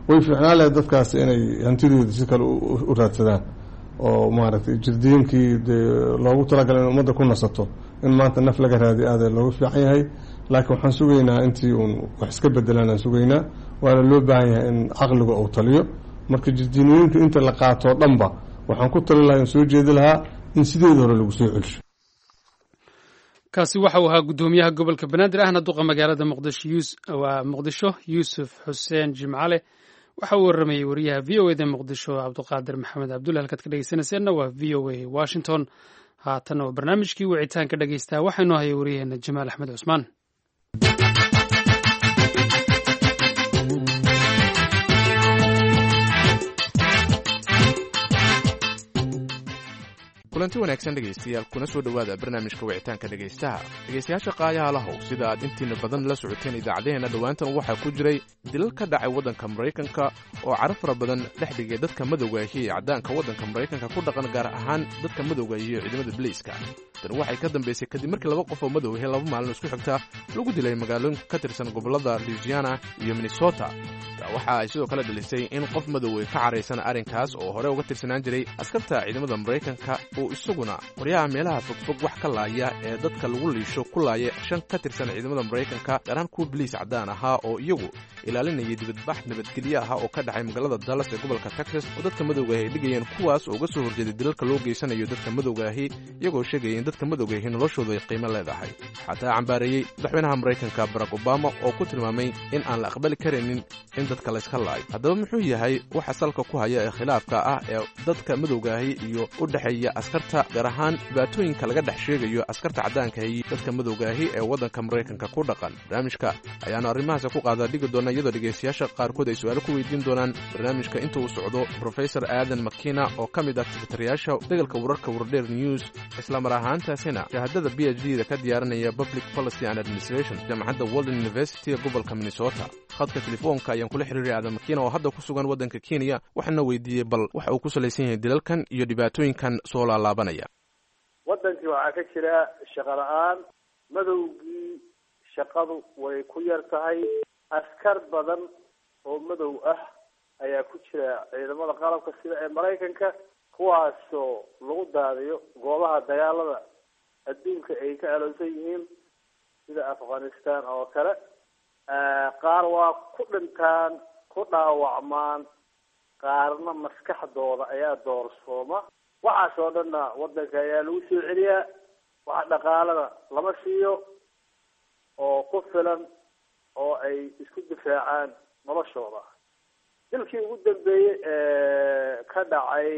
way fiicnaan lahayd dadkaasi inay hantidooda si kale u raadsadaan oo maaragtay jirdiinkii dee loogu talagalay in ummadda ku nasato in maanta naf laga raadiy aada loogu fiican yahay laakiin waxaan sugaynaa intii uun wax iska bedelaan aan sugaynaa waana loo baahan yahay in caqliga uu taliyo marka jirdiinooyinka inta la qaatoo dhanba waxaan ku tali lahaa in soo jeedi lahaa in sideeda hore lagu soo celsho kaasi waxa uu ahaa guddoomiyaha gobolka banaadir ahna duqa magaalada muqdisho waa muqdisho yuusuf xuseen jimcale waxa uu waramayey wariyaha v o eda muqdisho cabdiqaadir maxamed cabdulle halkaad ka dhegeysanayseena waa v o a washington haatanna waa barnaamijkii wicitaanka dhegeystaa waxaynoo hayay wariyaheena jamaal axmed cusmaan kulanti wanaagsan dhegaystayaal kuna soo dhowaada barnaamijka wicitaanka dhegaystaha dhegaystayaasha qaayaha lahow sida aad intiina badan la socoteen idaacaddaheenna dhowaantan waxaa ku jiray dilal ka dhacay waddanka maraykanka oo cara fara badan dhex dhigay dadka madowga ahi ee caddaanka waddanka maraykanka ku dhaqan gaar ahaan dadka madowga ahi ee ciidamada biliiska tan waxay ka dambaysay kadib markii laba qof oo madow ahi laba maalin isku xigta lagu dilay magaalooyin ka tirsan gobollada louisiana iyo minnesota waxa ay sidoo kale dhalisay in qof madow ka caraysan arrinkaas oo hore uga tirsanaan jiray askarta ciidamada maraykanka oo isaguna qoryaha meelaha fogfog wax ka laaya ee dadka lagu liisho ku laaya shan ka tirsan ciidamada maraykanka gaaraan kuwa biliis caddaan ahaa oo iyagu ilaalinayay dibadbax nabadgelye aha oo ka dhacay magaalada dallas ee gobolka texas oo dadka madowga ahi ay dhigayeen kuwaas oo uga soo horjeeday dilalka loo geysanayo dadka madowga ahi iyagoo sheegaya in dadka madowga ahi noloshooda ay qiimo leedahay xataa cambaareeyey madaxweynaha maraykanka barack obama oo ku tilmaamay in aan la aqbali karaynin in dadka layska laayo haddaba muxuu yahay waxa salka ku haya ee khilaafka ah ee dadka madowga ahi iyo u dhexeeya askarta gaar ahaan dhibaatooyinka laga dhex sheegayo askarta caddaanka ahi dadka madowga ahi ee waddanka maraykanka ku dhaqan barnaamijka ayaanu arrimahaasi ku qaadaa dhigi doona iyadoo dhegaystayaasha qaarkood ay su-aalo ku weydiin doonaan barnaamijka inta uu socdo profesor aadan makina oo ka mid ah sekretariyaasha degalka wararka wardheer news isla mar ahaantaasina shahaadada b h d da ka diyaarinaya public policy and administration jaamacadda walden university ee gobolka minnesota khadka telefoonka ayaan kula xiriiray aadan makina oo hadda ku sugan waddanka kenya waxaana weydiiyey bal waxa uu ku salaysan yahay dilalkan iyo dhibaatooyinkan soo laalaabanaya waddankii waxaa ka jira shaqo la-aan madowgii shaqadu way ku yar tahay askar badan oo madow ah ayaa ku jira ciidamada qalabka sida ee maraykanka kuwaasoo lagu daadiyo goobaha dagaalada adduunka ay ka alowsan yihiin sida afghanistan oo kale qaar waa ku dhintaan ku dhaawacmaan qaarna maskaxdooda ayaa doorsooma waxaas oo dhanna waddanka ayaa lagu soo celiyaa waxa dhaqaalada lama siiyo oo ku filan oo ay isku difaacaan noloshooda dilkii ugu dambeeyey ee ka dhacay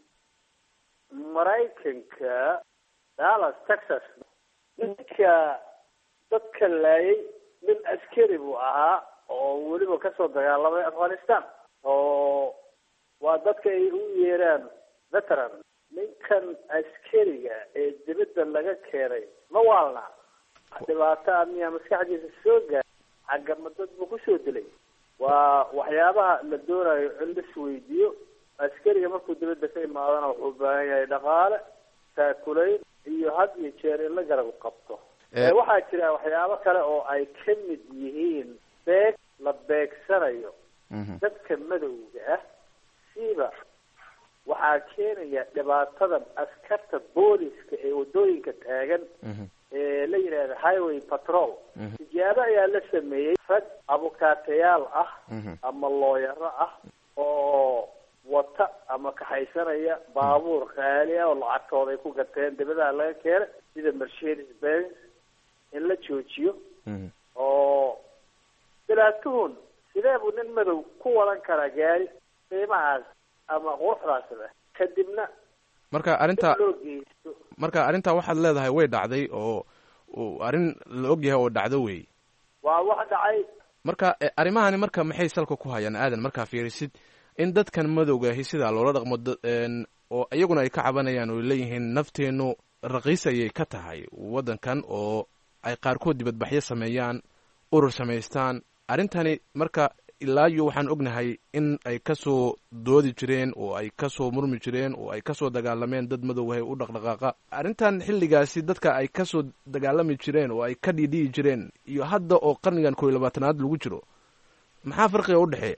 maraykanka dallas texas ninka dadka laayay nin askari buu ahaa oo weliba kasoo dagaalamay afghanistan oo waa dadka ay u yeeraan veteran ninkan askariga ee dibadda laga keenay ma waalna dhibaato amiya maskaxdiisa soo gaar xagama dad buu kusoo dilay waa waxyaabaha la doonayo in la isweydiiyo askariga markuu dibadda ka imaadana wuxuu u baahan yahay dhaqaale taakulayn iyo had iyo jeer in la garab qabto waxaa jira waxyaabo kale oo ay ka mid yihiin beeg la beegsanayo dadka madowga ah siiba waxaa keenaya dhibaatadan askarta booliska ee wadooyinka taagan ee la yidhaahda highway patrol tijaabo ayaa la sameeyey rag abukaatayaal ah ama looyaro ah oo wata ama kaxaysanaya baabuur qaali ah oo lacagtooda ay ku gateen dibadaha laga keenay sida mercedes benz in la joojiyo oo bilaatuhun sidee buu nin madow ku wadan karaa gaari qiimahaas ama quruxdaas leh kadibna marka arrinta marka arrintaa waxaad leedahay way dhacday oo arrin la ogyahay oo dhacdo wey waa wax dhacay marka arrimahani marka maxay salka ku hayaan aadan markaa fiirisid in dadkan madowga ahi sidaa loola dhaqmo oo iyaguna ay ka cabanayaan oo leeyihiin nafteennu raqiis ayay ka tahay waddankan oo ay qaarkood dibadbaxyo sameeyaan urur samaystaan arrintani marka ilaa iyo waxaan ognahay in ay ka soo doodi jireen oo ay ka soo murmi jireen oo ay ka soo dagaalameen dad madowhay u dhaqdhaqaaqa arrintan xilligaasi dadka ay ka soo dagaalami jireen oo ay ka dhiidhiyi jireen iyo hadda oo qarnigan koo iyo labaatanaad lagu jiro maxaa farqiga u dhexeeya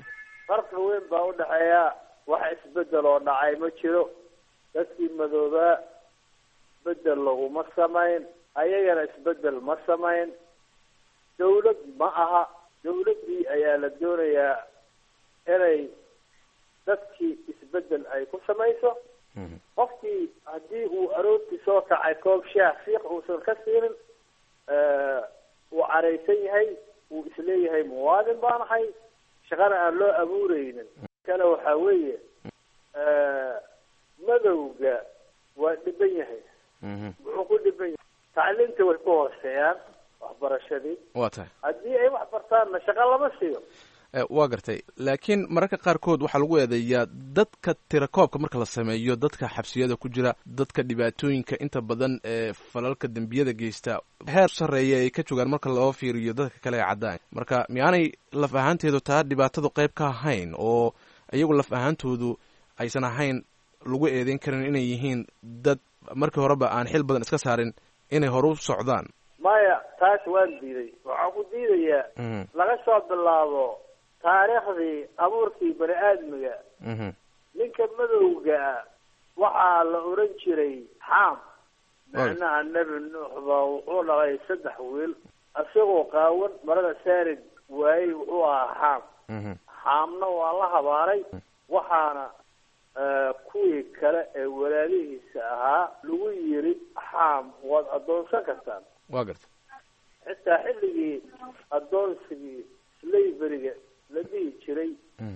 farqi weyn baa udhexeeya. wax isbedel oo dhacay ma jiro. dadkii madoobaa isbedel laguma samayn, ayagana isbedel ma samayn. dawlad ma aha. dawladdii ayaa la doonayaa inay dadkii isbedel ay ku samayso. qofkii haddii uu aroortii soo kacay koob shaah fiiq uusan ka siinin, uu caraysan yahay, uu isleeyahay muwaadin baan ahay, shaqana aan loo abuureynin. kale waxaa weeye madowga waa dhiban yahay. muxuu ku dhiban yahay? tacliinta way ku hooseeyaan, waxbarashadii. waa tahay haddii ay wax bartaanna shaqa lama siiyo. waa gartay, laakiin mararka qaarkood waxaa lagu eedeeyaa dadka tirakoobka marka la sameeyo, dadka xabsiyada ku jira, dadka dhibaatooyinka inta badan ee falalka dembiyada geysta heer sarreeya ay ka joogaan marka loo fiiriyo dadka kale ee caddaan. marka miyaanay laf ahaanteedu taa dhibaatadu qayb ka ahayn, oo iyagu laf ahaantoodu aysan ahayn lagu eedeyn karin inay yihiin dad markii horeba aan xil badan iska saarin inay hore u socdaan? maya, taas waan diiday. waxaan ku diidayaa laga soo bilaabo taariikhdii abuurkii bani aadmiga. ninka madowga waxaa la oran jiray xaam. macnaha nebi nuux baa wuxuu dhalay saddex wiil, isagoo qaawan marada saarid waayey wuxuu ahaa xaam. xaamna waa la habaaray. waxaana kuwii kale ee walaalihiisa ahaa lagu yiri xaam waad addoonsan kartaan. waa garta. xitaa xilligii addoonsigii slaveryga la dhihi jiray,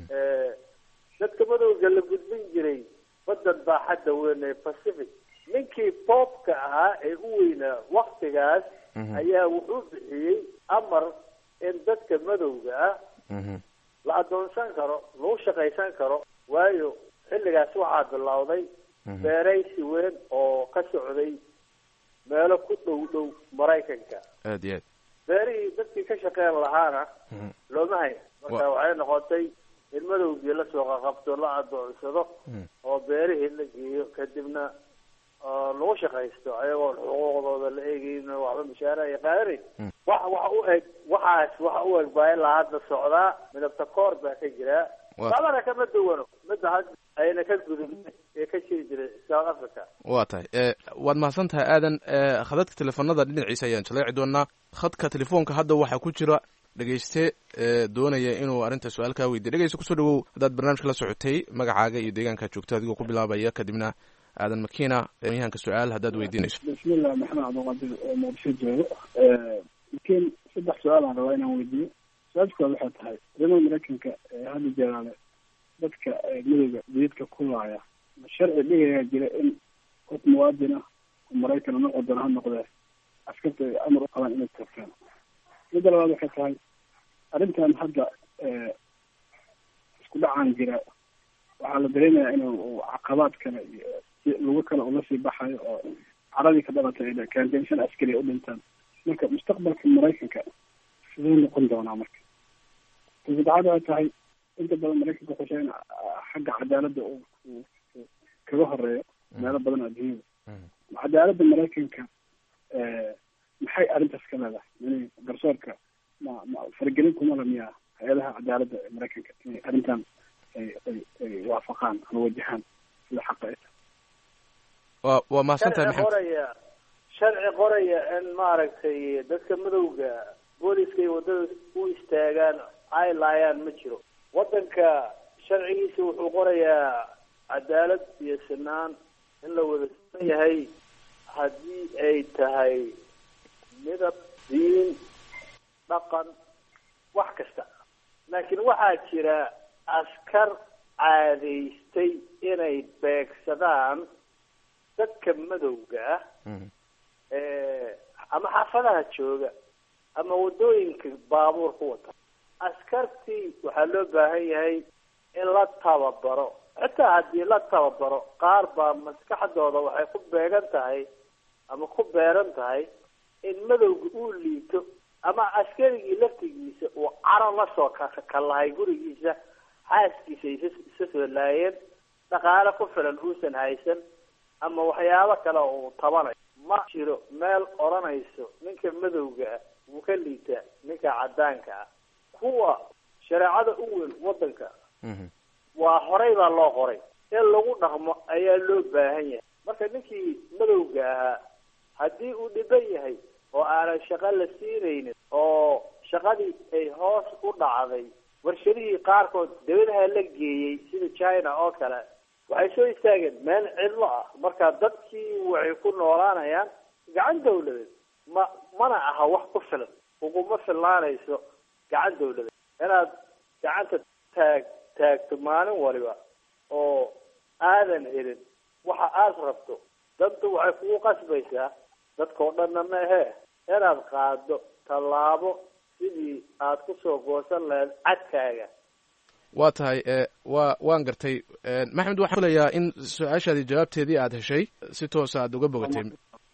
dadka madowga la gudbin jiray badan baaxadda weyn ee Pacific. ninkii boobka ahaa ee u weynaa waktigaas ayaa wuxuu bixiyey amar in dadka madowga ah la addoonsan karo, lagu shaqaysan karo. waayo xilligaas waxaa bilowday beeraysi weyn oo ka socday meelo ku dhow dhow Maraykanka. aad iyo aad beerihii dadkii ka shaqeyn lahaana looma hayn. marka waxay noqotay in madowgii la soo qaqabto, la addoonsado, oo beerihii la geeyo, kadibna lagu shaqaysto ayagoo xuquuqdooda la eegayn, waxba mishaara ay qaadanin. wax waxa u eg waxaas waxa u eg baa ilaa hadda socdaa. midabta koor baa ka jiraa. labana kama duwano midda hadda ayna ka gudubnay ee ka jiri jiray South Africa. waa tahay waad mahadsan tahay aadan. khadadka telefoonada dhinaciisa ayaan jaleeci doonaa. khadka telefoonka hadda waxaa ku jira dhegeyste doonaya inuu arrinta su-aal kaa weydiiyo. dhegeyste kusoo dhawow. haddaad barnaamijka la socotay magacaaga iyo deegaankaa joogta adigoo ku bilaabaya, kadibna aadan makiina yahanka su-aal haddaad weydiinayso. bismillah, maxamed cabdiqaadir oo muqdisho joogo. laakiin saddex su-aal aan rabaa inaan weydiiyo. su-aashkood waxay tahay ciidamada Maraykanka ee hadda jiraale dadka madowga jidadka ku laaya, sharci dhigayaa jira in qof muwaadin ah oo Maraykan ama waddan ha noqdee askarta ay amar u qabaan inay tagtaan. midda labaad waxay tahay arrintan hadda isku dhacaan jira, waxaa la dareemayaa inuu caqabaad kale iyo lugo kale ula sii baxayo, oo caradii ka dhalatay ay keentay in shan askari u dhintaan. marka mustaqbalka Maraykanka sidee noqon doonaa? marka saddexaad waxay tahay inta badan Maraykanka wuxuu sheegay xagga cadaaladda uu kaga horeeyo meelo badan adduunyada. cadaaladda Maraykanka maxay arrintaas ka leedahay? yani garsoorka ma ma faragelin kuma la miyaa hay-adaha cadaaladda ee Maraykanka inay arrintan ay ay ay waafaqaan ama wajahaan sida xaqa ay tahay? waa waa mahadsantahay maxamed. sharci qoraya in maaragtay dadka madowga booliska iyo wadada u istaagaan ay laayaan ma jiro. wadanka sharcigiisa wuxuu qorayaa cadaalad iyo sinaan in la wada siman yahay, haddii ay tahay midab, diin, dhaqan, wax kasta. laakiin waxaa jira askar caadaystay inay beegsadaan dadka madowga ah ama xaafadaha jooga ama wadooyinka baabuur ku wata. askartii waxaa loo baahan yahay in la tababaro. xitaa haddii la tababaro, qaar baa maskaxdooda waxay ku beegan tahay ama ku beeran tahay in madowga uu liito, ama askarigii laftigiisa uu caro lasoo kalahay gurigiisa, xaaskiisa isa soo laayeen, dhaqaale ku filan uusan haysan, ama waxyaabo kale uu tabanayo. ma jiro meel odhanayso ninka madowga ah wuu ka liitaa ninka cadaanka ah. kuwa shareecada u weyn wadanka waa horey baa loo qoray in lagu dhaqmo ayaa loo baahan yahay. marka ninkii madowga ahaa haddii uu dhiban yahay oo aanan shaqo la siinaynin oo shaqadii ay hoos u dhacday, warshadihii qaarkood dawladaha la geeyey sida China oo kale waxay soo istaageen meel cidlo ah. marka dadkii waxay ku noolaanayaan gacan dawladeed, ma mana aha wax ku filan, uguma filaanayso gacan dawladeed inaad gacanta taag taagto maalin waliba oo aadan helin waxa aad rabto. danta waxay kugu qasbaysaa, dadkao dhanna ma ahe, inaad qaado tallaabo sidii aad kusoo goosan lahayd cadkaaga. waa tahay wa waan gartay maxamed. waxaan filayaa in su-aashaadii jawaabteedii aad heshay si toosa aad uga bogatay.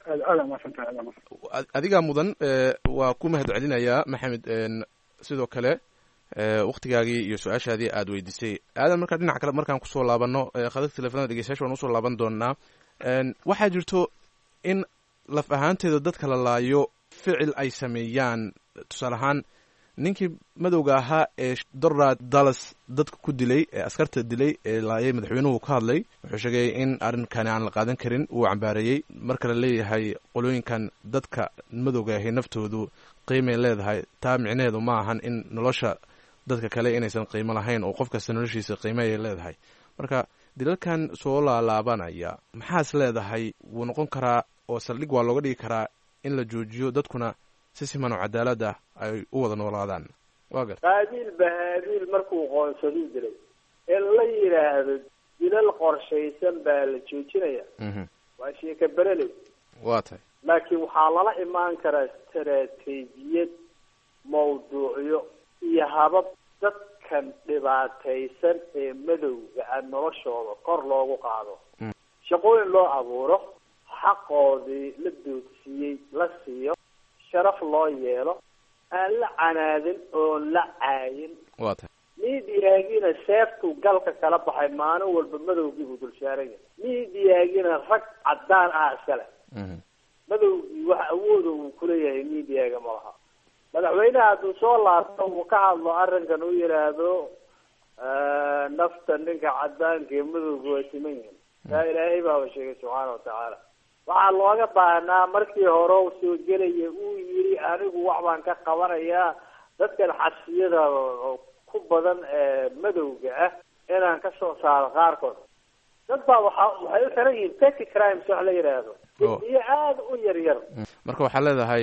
adigaa mudan. waa ku mahad celinayaa maxamed. sidoo kale waktigaagii iyo su-aashaadii aad weydiisay aadan. markaa dhinaca kale markaan kusoo laabano khadadka telefonada dhegeystayaasha waan usoo laaban doonaa. waxaa jirto in laf ahaanteeda dadka la laayo ficil ay sameeyaan. tusaale ahaan ninkii madowga ahaa ee Donald Dallas dadka ku dilay ee askarta dilay ee laayay madaxweynuhu ka hadlay wuxuu sheegay in arrinkani aan la qaadan karin. uu cambaareeyey marka la leeyahay qolooyinkan dadka madowga ahi naftoodu qiimay leedahay. taa micnaheedu ma ahan in nolosha dadka kale inaysan qiimo lahayn oo qof kasta noloshiisa qiimo ay leedahay. marka dilalkan soo laalaabanaya maxaas leedahay wuu noqon karaa oo saldhig waa looga dhigi karaa in la joojiyo dadkuna si siman oo cadaalad ah ay u wada noolaadaan. waa gar qaabiil bahaabiil markuu qoonsadu dilay in la yidhaahdo dilal qorshaysan baa la joojinaya waa sheeka bereley. waa tahay laakiin waxaa lala imaan karaa istaraatiijiyad, mawduucyo iyo habab dadkan dhibaataysan ee madowga ah noloshooda kor loogu qaado. shaqooyin loo abuuro, xaqoodii la doodsiiyey la siiyo, sharaf loo yeelo, aan la canaadin oon la caayin. waa tahay miidiyaagina seeftuu galka kala baxay maalin walba madowgii buu dulsaaran yahay. miidiyaagina rag caddaan ah iskale. madowgii wax awooda uu kuleeyahay miidiyaaga ma laha. madaxweynaha hadduu soo laabto uu ka hadlo arrinkan u yidhaahdo nafta ninka caddaanka ee madowga waa siman yihin. taa ilaahay baaba sheegay subxaana watacaala. waxaa looga baahnaa markii hore u soo gelaya uu yidhi anigu wax baan ka qabanayaa dadkan xabsiyada ku badan ee madowga ah inaan ka soo saaro qaarkood. dad baa waxa waxay u xiran yihiin petty crimes wax la yidhaahdo, iyo aada u yar yar. marka waxaa leedahay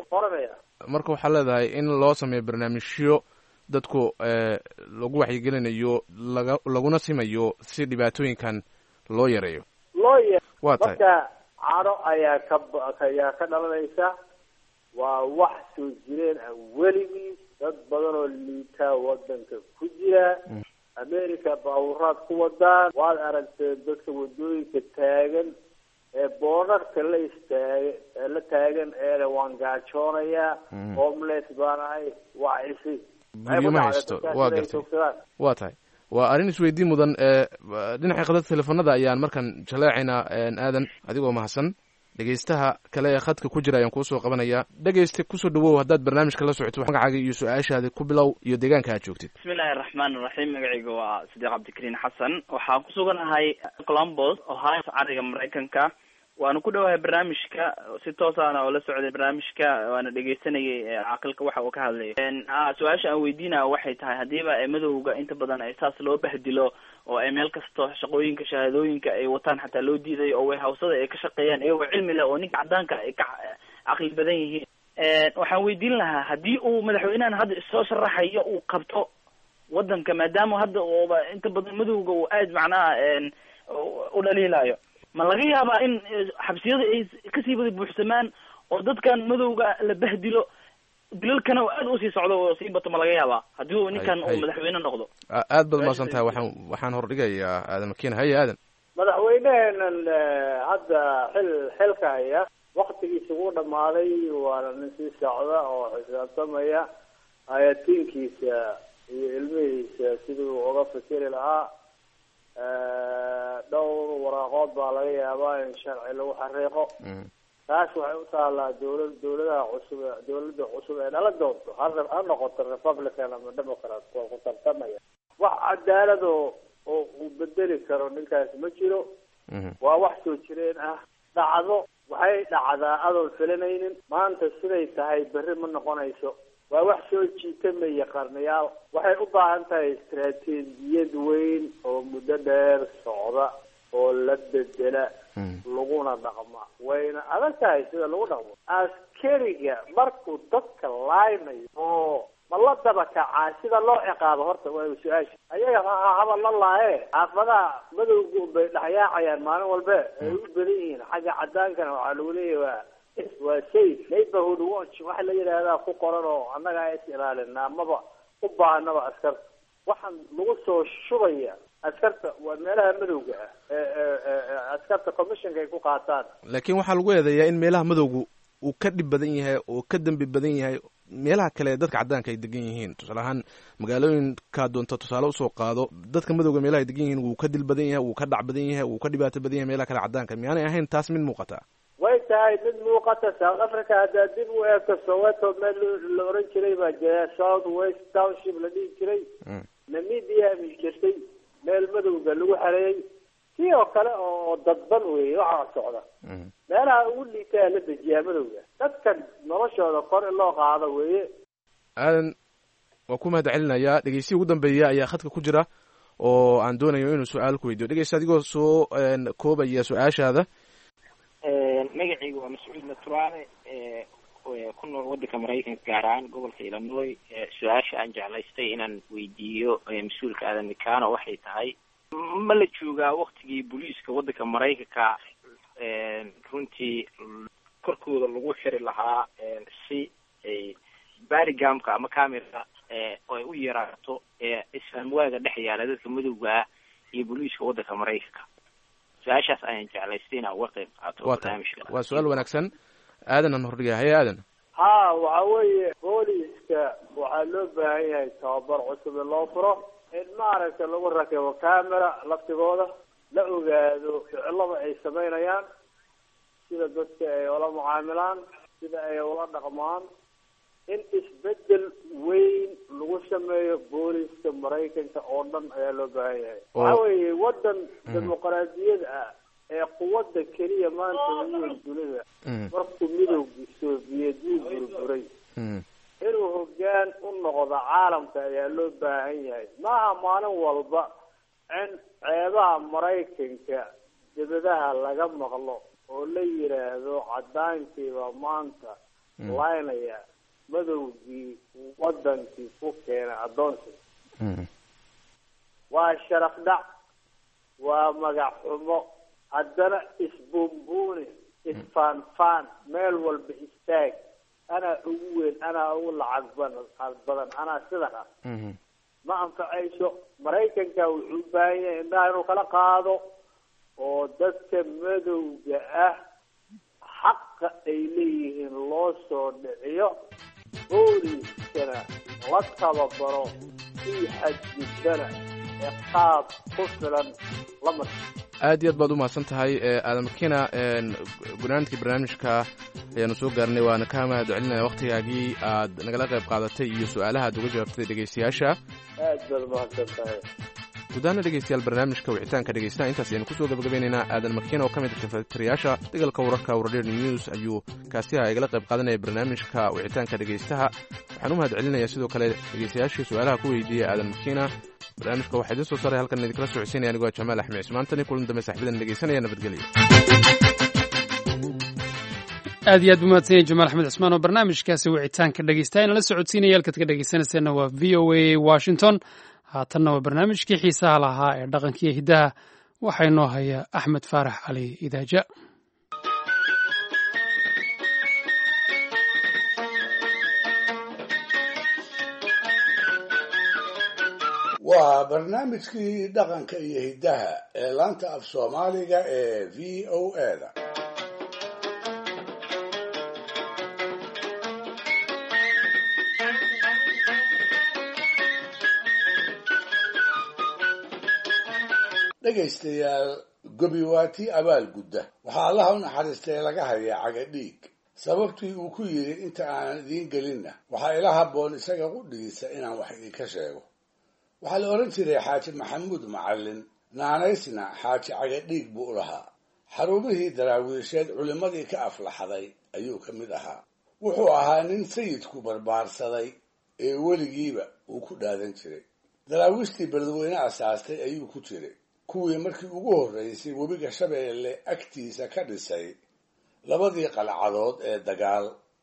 marka waxaa leedahay in loo sameeyo barnaamijyo dadku lagu waxyigelinayo laga laguna simayo si dhibaatooyinkan loo yareeyo. loo yar waa tahay marka caro ayaa ka ayaa ka dhalanaysa. waa wax soo jireen ah weligii. dad badan oo liitaa wadanka ku jira. america baawuraad ku wadaan. waad aragteen dadka wadooyinka taagan ee boorarka la istaaga la taagan ee waan gaajoonayaa, homeless baan ahay, waa isi guryo ma haysto. waa gartay waa tahay waa arrin isweydiin mudan. dhinaca khadadka telefonada ayaan markan jaleecaynaa. aadan adigoo mahadsan. dhegeystaha kale ee khadka ku jira ayaan kuusoo qabanayaa. dhegeyste kusoo dhawow haddaad barnaamijka la socoto magacaaga iyo su-aashaada ku bilow iyo deegaanka aad joogtid. bismillahi raxmaan iraxiim. magacayga waa sadiiq cabdikariin xasan. waxaan ku suganahay columbus ohio cariga maraykanka. waana ku dhawahay barnaamijka si toosaana oo la socday barnaamijka waana dhegeysanayay caaqilka waxa uu ka hadlaya. su-aasha aan weydiinaya waxay tahay haddiiba madowga inta badan ay saas loo bahdilo oo ay meel kasto shaqooyinka shahaadooyinka ay wataan xataa loo diiday oo way hawsada ay ka shaqeeyaan iyagoo cilmi leh oo ninka caddaanka ay ka caqli badan yihiin. waxaan weydiin lahaa haddii uu madaxweynahan hadda isoo sharaxayo uu qabto wadanka maadaama hadda uuba inta badan madowga uu aad macnaha u dhaliilayo, ma laga yaabaa in xabsiyada ay kasii wada buuxsamaan oo dadkan madowga la bahdilo dilalkana oo aada usii socdo oo sii bato? ma laga yaabaa haddii uu ninkan uu madaxweyne noqdo? aad baad umaasan tahay. waxaan waxaan hordhigayaa aadan makiin. haye aadan. madaxweyneheenan hadda xil xilka haya waktigiisa wuu dhamaaday. waana nin sii socda oo xisaabtamaya hayatiinkiisa iyo ilmihiisa sidii uu uga fikiri lahaa. dhowr waraaqood baa laga yaabaa in sharci lagu xariiqo. taas waxay u taalaa dawlad dawladaha cusub dawladda cusub ee dhala doonto ha ha noqoto republican ama democrat kuwa ku tartamaya. wax cadaalad oo oo uu bedeli karo ninkaas ma jiro waa wax soo jireen ah dhacdo waxay dhacdaa adoon filanaynin maanta siday tahay berri ma noqonayso waa wax soo jiitamaya qarnayaal waxay u baahan tahay istaraatiijiyad weyn oo muddo dheer socda oo la bedela laguna dhaqma wayna adag tahay sida lagu dhaqmo askariga markuu dadka laaynayo oo ma la daba kacaa sida loo ciqaabo horta waa su-aasha ayaga haba la laaye xaafadaha madowga bay dhexyaacayaan maalin walbe ay u badan yihiin xagga cadaankana waxaa lagu leeyahy waa waa safe neighborhood watch waxa la yidhaahdaa ku qoran oo annaga is ilaalina amaba u baahanaba askarta waxaan lagu soo shubaya askarta waa meelaha madowga ah ee askarta commissionka ay ku qaataan laakiin waxaa lagu eedeeyaa in meelaha madowga uu ka dhib badan yahay oo ka dambi badan yahay meelaha kale dadka caddaanka ay degan yihiin tusaale ahaan magaalooyinkaa doonta tusaale usoo qaado dadka madowga meelaha ay degan yihiin wuu ka dil badan yahay wuu ka dhac badan yahay wuu ka dhibaato badan yahay meelaha kale caddaanka miyaanay ahayn taas mid muuqata way tahay mid muuqata south africa haddaa dib u eegto soweto meel la oran jiray baa jira south west township la dhihi jiray namibia mi jirtay meel madowga lagu xareeyey si oo kale oo dadban weeye waxaa socda meelaha ugu liitaa la dejiyaa madowga dadkan noloshooda kor in loo qaado weeye aadan waa ku mahad celinayaa dhegeysihi ugu dambeeya ayaa khadka ku jira oo aan doonayo inuu su-aal ku weydiyo dhegeysta adigoo soo koobaya su-aashaada magacaygu waa mascuud naturaale ku nool wadanka maraykanka gaar ahaan gobolka illinois su-aasha aan jeclaystay inaan weydiiyo mas-uulka aadan mikano waxay tahay ma la joogaa waktigii booliiska wadanka maraykanka runtii korkooda lagu xiri lahaa si ay barigamka ama camera ay u yaraato isfahamwaaga dhex yaala dadka madowga ah iyo booliiska wadanka maraykanka su-aashaas ayaan jeclaystay inaa uga qayb qaato barnaamijka waa su-aal wanaagsan aadan aan hordhigay haye aadan ha waxa weeye booliiska waxaa loo baahan yahay tababar cusub in loo furo in maaragta lagu rakibo camera laftigooda la ogaado ficilada ay samaynayaan sida dadka ay ula mucaamilaan sida ay ula dhaqmaan in isbedel weyn lagu sameeyo booliiska maraykanka oo dhan ayaa loo baahan yahay waxa weeye wadan dimuqraadiyad ah ee quwadda keliya maanta uweyn dunida markuu midowgii soobiyadii burburay inuu hoggaan u noqdo caalamka ayaa loo baahan yahay maaha maalin walba in ceebaha maraykanka dibadaha laga maqlo oo la yidhaahdo cadaankiiba maanta laynaya madowgii wadankii ku keenay addoonsi waa sharaf dhac waa magac xumo haddana isbumbuuni isfaanfaan meel walba istaag anaa ugu weyn anaa ugu lacag badan badan anaa sidan ah ma anfacayso maraykanka wuxuu u baahan yahay indhaha inuu kala qaado oo dadka madowga ah xaqa ay leeyihiin loo soo dhiciyo booliiskana la tababaro si xadgudbana ee qaab ku filan la marka aad iyo aad baad umahadsan tahay aadan makina gunaanadkii barnaamijka ayaanu soo gaarnay waana ka mahad celinaya waktigaagii aad nagala qayb qaadatay iyo su-aalaha aad uga jawaabtay dhegeystayaasha aad baad umahadsan tahay gudaana dhegeystayaal barnaamijka wicitaanka dhegeystaha intaas ayanu kusoo gabagabeynaynaa aadan makina oo ka mid tafatirayaasha degalka wararka waradeer news ayuu kaasiha igala qayb qaadanaya barnaamijka wicitaanka dhegeystaha waxaan u mahad celinaya sidoo kale dhegeystayaashii su-aalaha ku weydiiyey aadan makina barnaamijka waxaa idiin soo saaray halkan idinkala socodsiinaya anigoo jamaal axmed cismaan tan iyo kulan dambe saaxiibadan dhegeysanaya nabadgelyo aad iyo aad buu mahadsan yahay jamaal axmed cismaan oo barnaamijkaasi wicitaanka dhegeystaha inala socodsiinaya halkaad ka dhegeysanayseena waa v o a washington haatanna waa barnaamijkii xiisaha lahaa ee dhaqankiiyo hiddaha waxaa inoo haya axmed faarax cali idaaja waa barnaamijkii dhaqanka iyo hiddaha ee laanta af soomaaliga ee v o a da dhegaystayaal gobi waatii abaal gudda waxaa allaha u naxariistay laga hayaa caga dhiig sababtii uu ku yidhi inta aanan idiin gelinna waxaa ila habboon isaga qudhigiisa inaan wax idinka sheego waxaa la odhan jiray xaaji maxamuud macallin, naanaysna xaaji cagadhiig buu u lahaa. xarumihii daraawiisheed culimmadii ka aflaxday ayuu ka mid ahaa. wuxuu ahaa nin sayidku barbaarsaday ee weligiiba uu ku dhaadan jiray. daraawiishtii beledweyne asaastay ayuu ku jiray, kuwii markii ugu horraysay webiga shabeelle agtiisa ka dhisay labadii qalcadood ee dagaal,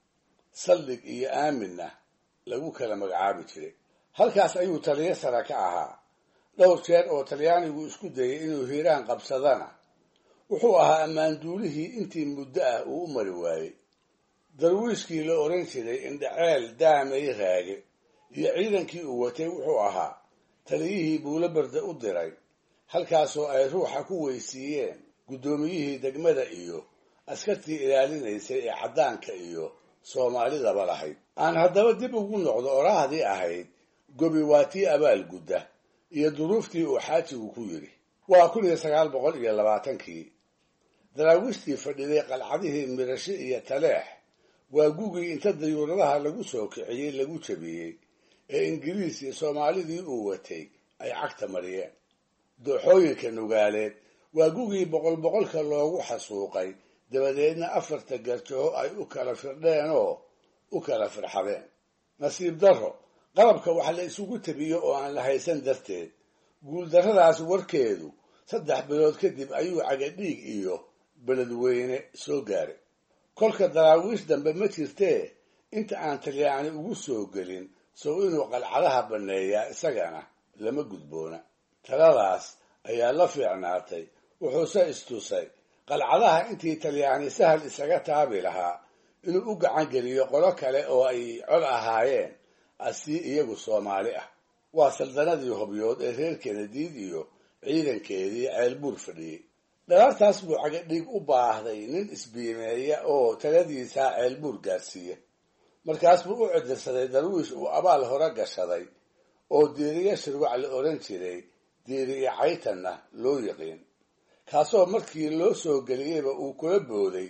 saldhig iyo aaminna lagu kala magacaabi jiray. halkaas ayuu taliyo sare ka ahaa. dhowr jeer oo talyaanigu isku dayay inuu hiiraan qabsadana wuxuu ahaa ammaanduulihii intii muddo ah uu u mari waayey. darwiishkii la odhan jiray indhaceel daamay raage iyo ciidankii uu watay wuxuu ahaa taliyihii buulo barda u diray, halkaasoo ay ruuxa ku weysiiyeen guddoomiyihii degmada iyo askartii ilaalinaysay ee caddaanka iyo soomaalidaba lahayd. aan haddaba dib ugu noqdo oraahdii ahayd gobi waa tii abaalgudda iyo duruuftii uu xaajigu ku yidhi. waa kun iyo sagaal boqol iyo labaatankii daraawiishtii fadhiday qalcadihii mirashe iyo taleex waa gugii inta dayuuradaha lagu soo kiciyey lagu jabiyey ee ingiriis iyo soomaalidii uu watay ay cagta mariyeen. dooxooyinka nugaaleed waa gugii boqol boqolka loogu xasuuqay, dabadeedna afarta garjaho ay u kala firdheen oo u kala firxadeen. nasiib darro qalabka wax la isugu tabiyo oo aan la haysan darteed, guuldarradaas warkeedu saddex bilood kadib ayuu cagadhiig iyo beledweyne soo gaaray. kolka daraawiish dambe ma jirtee inta aan talyaani ugu soo gelin sow inuu qalcadaha banneeyaa isagana lama gudboona. taladaas ayaa la fiicnaatay. wuxuuse istusay qalcadaha intii talyaani sahal isaga taabi lahaa inuu u gacan geliyo qolo kale oo ay cod ahaayeen asii iyagu soomaali ah. waa saldanadii hobyood ee reer kenadiid iyo ciidankeedii ceelbuur fadhiyey. dhalaartaas buu cagadhiig u baahday nin isbiimeeya oo taladiisaa ceelbuur gaarsiiya. markaas buu u cidirsaday darwiish uu abaal hore gashaday oo diiriye shirwac la odhan jiray, diiriye caytanna loo yiqiin, kaasoo markii loo soo geliyeyba uu kula booday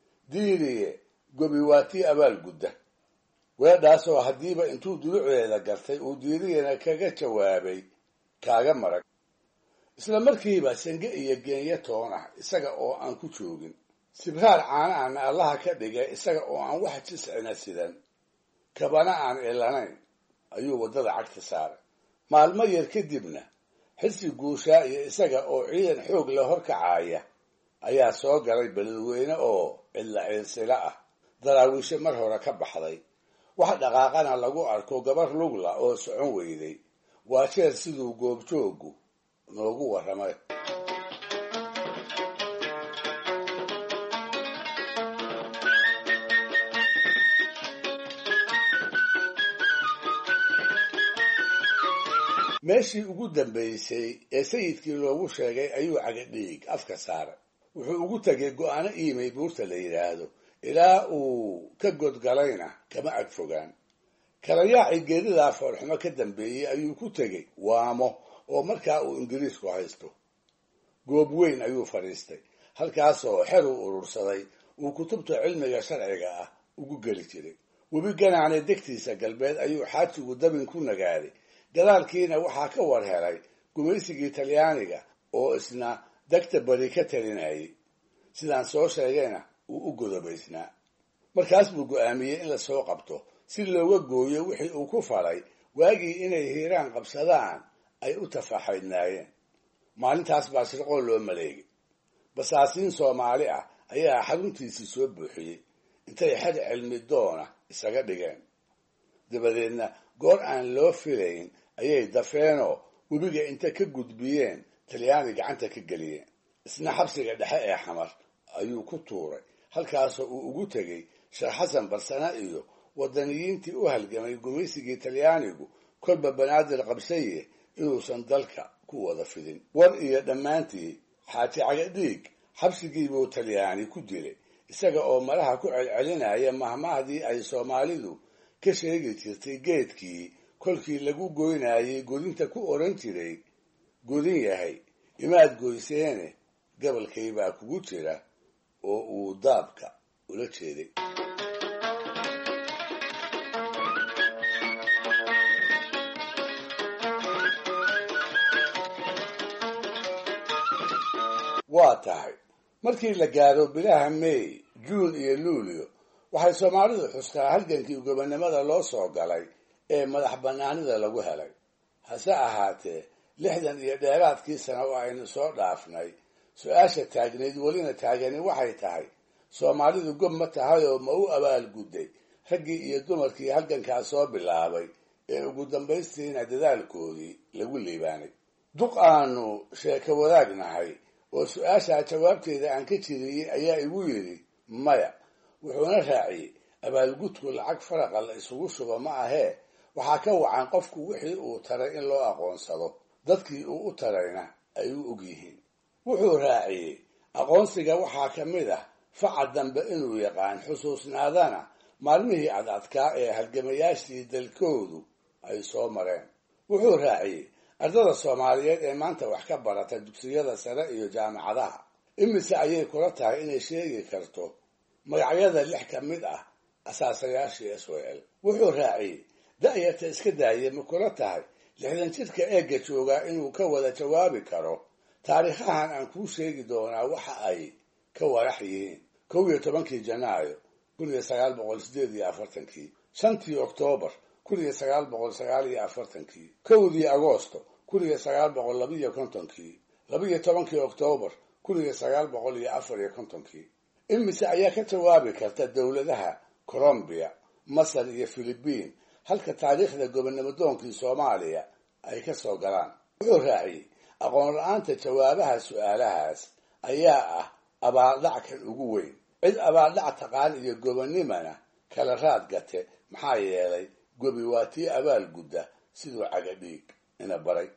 diiriye gobi waa tii abaalgudda. weedhaasoo haddiiba intuu dulucdeeda gartay uu diiriyena kaga jawaabay kaaga marag. isla markiiba sange iyo geenye toon ah isaga oo aan ku joogin, sibraar caanaana allaha ka dhigay isaga oo aan wax jiscina sidan, kabana aan ilanayn ayuu waddada cagta saaray. maalmo yar kadibna xilsi guushaa iyo isaga oo ciidan xoog la horkacaaya ayaa soo galay beledweyne oo cidla ciilsila ah. daraawiishe mar hore ka baxday. wax dhaqaaqana lagu arko gabar lugla oo socon weyday. waa jeer siduu goobjoogu noogu warramay. meeshii ugu dambaysay ee sayidkii loogu sheegay ayuu cagadhiig afka saaray. wuxuu ugu tegay go-aano iimay buurta la yidhaahdo, ilaa uu ka godgalayna kama ag fogaan. kala yaacii geeridaa foorxumo ka dambeeyey ayuu ku tegey waamo oo markaa uu ingiriisku haysto. goob weyn ayuu fadhiistay, halkaasoo xer uu urursaday uu kutubta cilmiga sharciga ah ugu geli jiray. webi ganaane degtiisa galbeed ayuu xaajigu dabin ku nagaaday. gadaalkiina waxaa ka war helay gumaysigii talyaaniga oo isna degta bari ka talinayay. sidaan soo sheegayna uu u godobaysnaa. markaas buu go'aamiyey in la soo qabto si looga gooyo wixii uu ku falay waagii inay hiiraan qabsadaan ay u tafaxaydnaayeen. maalintaas baa shirqool loo maleegay. basaasiin soomaali ah ayaa xaruntiisii soo buuxiyey intay xer cilmi doona isaga dhigeen. dabadeedna goor aan loo filayn ayay dafeenoo webiga inta ka gudbiyeen talyaani gacanta ka geliyeen. isna xabsiga dhexe ee xamar ayuu ku tuuray, halkaasoo uu ugu tegey sheekh xasan barsane iyo wadaniyiintii u halgamay gumaysigii talyaanigu kolba banaadir qabsaye inuusan dalka ku wada fidin. war iyo dhammaantii xaaji cagadhiig xabsigiibuu talyaani ku dilay, isaga oo malaha ku celcelinaya mahmahdii ay soomaalidu ka sheegi jirtay geedkii kolkii lagu goynayay godinta ku odhan jiray, godin yahay imaad goyseene gabalkay baa kugu jira, oo uu daabka ula jeeday. waa tahay markii la gaaro bilaha may juun iyo luulyo waxay soomaalidu xustaa halgankii gobonnimada loo soo galay ee madax bannaanida lagu helay hase ahaatee lixdan iyo dheeraadkii sano oo aynu soo dhaafnay su-aasha taagnayd welina taagani waxay tahay soomaalidu gob ma tahay oo ma u abaalgudday raggii iyo dumarkii halgankaa soo bilaabay ee ugu dambaystiina dadaalkoodii lagu liibaanay duq aanu sheeko wadaagnahay oo su-aashaa jawaabteeda aan ka jiriyey ayaa igu yidhi maya wuxuuna raaciyey abaalgudku lacag faraqa la isugu shubo ma ahee waxaa ka wacan qofku wixii uu taray in loo aqoonsado dadkii uu u tarayna ay u og yihiin wuxuu raaciyey aqoonsiga waxaa ka mid ah faca dambe inuu yaqaan xusuusnaadana maalmihii cadcadkaa ee halgamayaashii dalkoodu ay soo mareen wuxuu raaciyey ardada soomaaliyeed ee maanta wax ka barata dugsiyada sare iyo jaamacadaha imise ayay kula tahay inay sheegi karto magacyada lix ka mid ah asaasayaashii s w l wuxuu raaciyey da-yarta iska daayay ma kula tahay lixdan jidka eegga joogaa inuu ka wada jawaabi karo taariikhahan aan kuu sheegi doonaa waxa ay ka warax yihiin kow iyo tobankii janaayo kun iyo sagaal boqol sideed iyo afartankii shantii oktoobar kun iyo sagaal boqol sagaal iyo afartankii kowdii agoosto kun iyo sagaal boqol labiiyo kontonkii labiiyo tobankii oktoobar kun iyo sagaal boqol iyo afar iyo kontonkii imise ayaa ka jawaabi karta dowladaha colombiya masar iyo philibiin halka taariikhda gobonnimadoonkii soomaaliya ay ka soo galaan wuxuu raaciyey aqoon la-aanta jawaabaha su-aalahaas ayaa ah abaaldhac kan ugu weyn cid abaaldhac taqaan iyo gobonnimana kala raad gate maxaa yeelay gobi waa tii abaal gudda siduu caga dhiig ina baray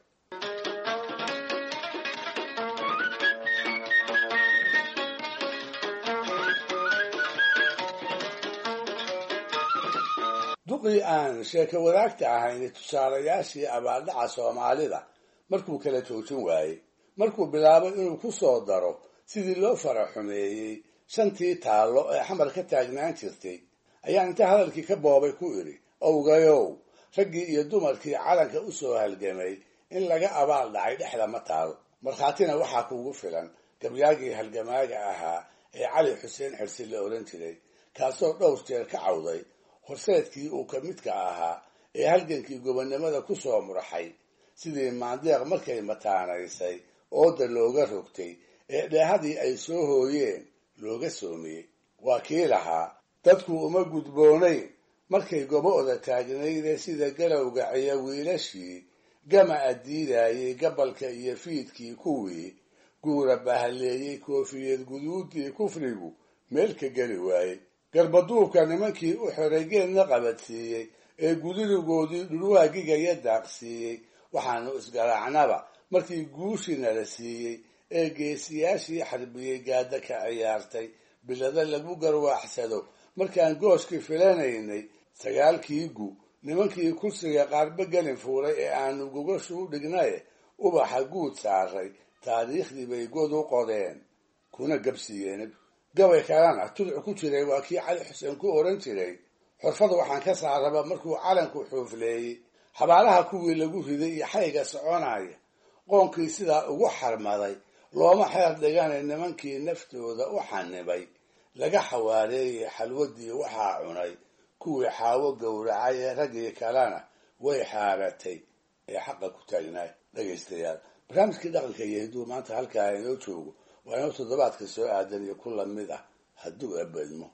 duqii aan sheeko wadaagta ahayn tusaalayaashii abaaldhaca soomaalida markuu kala joojin waayey markuu bilaabay inuu ku soo daro sidii loo fara xumeeyey shantii taallo ee xamar ka taagnaan jirtay ayaan inta hadalkii ka boobay ku idhi owgayow raggii iyo dumarkii calanka u soo halgamay in laga abaal dhacay dhexda ma taal markhaatina waxaa kuugu filan gabyaagii halgamaaga ahaa ee cali xuseen xirsi la odhan jiray kaasoo dhowr jeer ka cawday horseedkii uu ka midka ahaa ee halgankii gobonnimada ku soo muraxay sidii maandeeq markay mataanaysay ooda looga rogtay ee dheehadii ay soo hooyeen looga soomiyey waa kii lahaa dadku uma gudboonayn markay gobo-da taagnaydee sida galowga ciyo wiilashii gama addiidayey gabalka iyo fiidkii kuwii guura bahaleeyey koofiyad guduudii kufrigu meel ka geli waayey garbaduubka nimankii u xoray geedna qabadsiiyey ee gudurigoodii dhulwaagigaya daaqsiiyey waxaanu isgaraacnaba markii guushina la siiyey ee geesiyaashii xarbiyey gaada ka ciyaartay bilada lagu garwaaxsado markaan gooskii filanaynay sagaalkii gu nimankii kursiga qaarba gelin fuuray ee aanu gogashu u dhignaye ubaxa guud saaray taariikhdii bay god u qodeen kuna gabsiiyeen gabay kalena tudcu ku jiray waa kii cali xuseen ku oran jiray xurfada waxaan ka saaraba markuu calanku xuufleeyey xabaalaha kuwii lagu riday iyo xayga soconaya qoonkii sidaa ugu xarmaday looma xeer dhigana nimankii naftooda u xanibay laga xawaareeyey xalwadii waxaa cunay kuwii xaawo gowracay ee raggii kalena way xaaratay ee xaqa ku taagnaay dhegaystayaal barnaamijkii dhaqanka iyo hidduu maanta halkaa inoo joogo waa inuu toddobaadka soo aadan iyo ku lamid ah hadduu eebedmo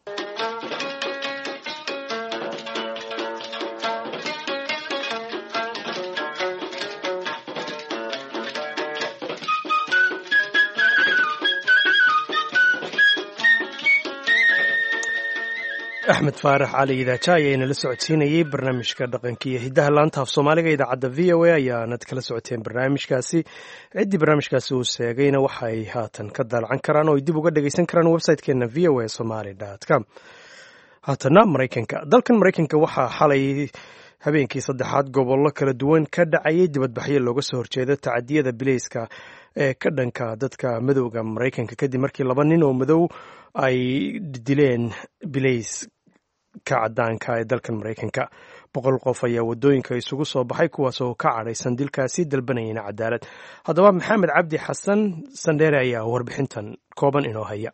axmed faarax cali idaaja ayaa inala socodsiinayey barnaamijka dhaqanka iyo hiddaha laanta af soomaaliga idaacadda v o a ayaanad kala socoteen barnaamijkaasi ciddii barnaamijkaasi uu sheegayna waxay haatan ka daalacan karaan oo ay dib uga dhagaysan karaan website-keena v o a somaly com haatana maraykanka dalkan maraykanka waxaa xalay habeenkii saddexaad gobollo kala duwan ka dhacayay dibadbaxyo looga soo horjeedo tacadiyada bileyska ee ka dhanka dadka madowga maraykanka kadib markii laba nin oo madow ay dileen bileys ka cadaanka ee dalkan maraykanka boqol qof ayaa waddooyinka isugu soo baxay kuwaas oo ka cadhaysan dilkaasi dalbanayana cadaalad. haddaba maxamed cabdi xasan sandheere ayaa warbixintan kooban inoo haya.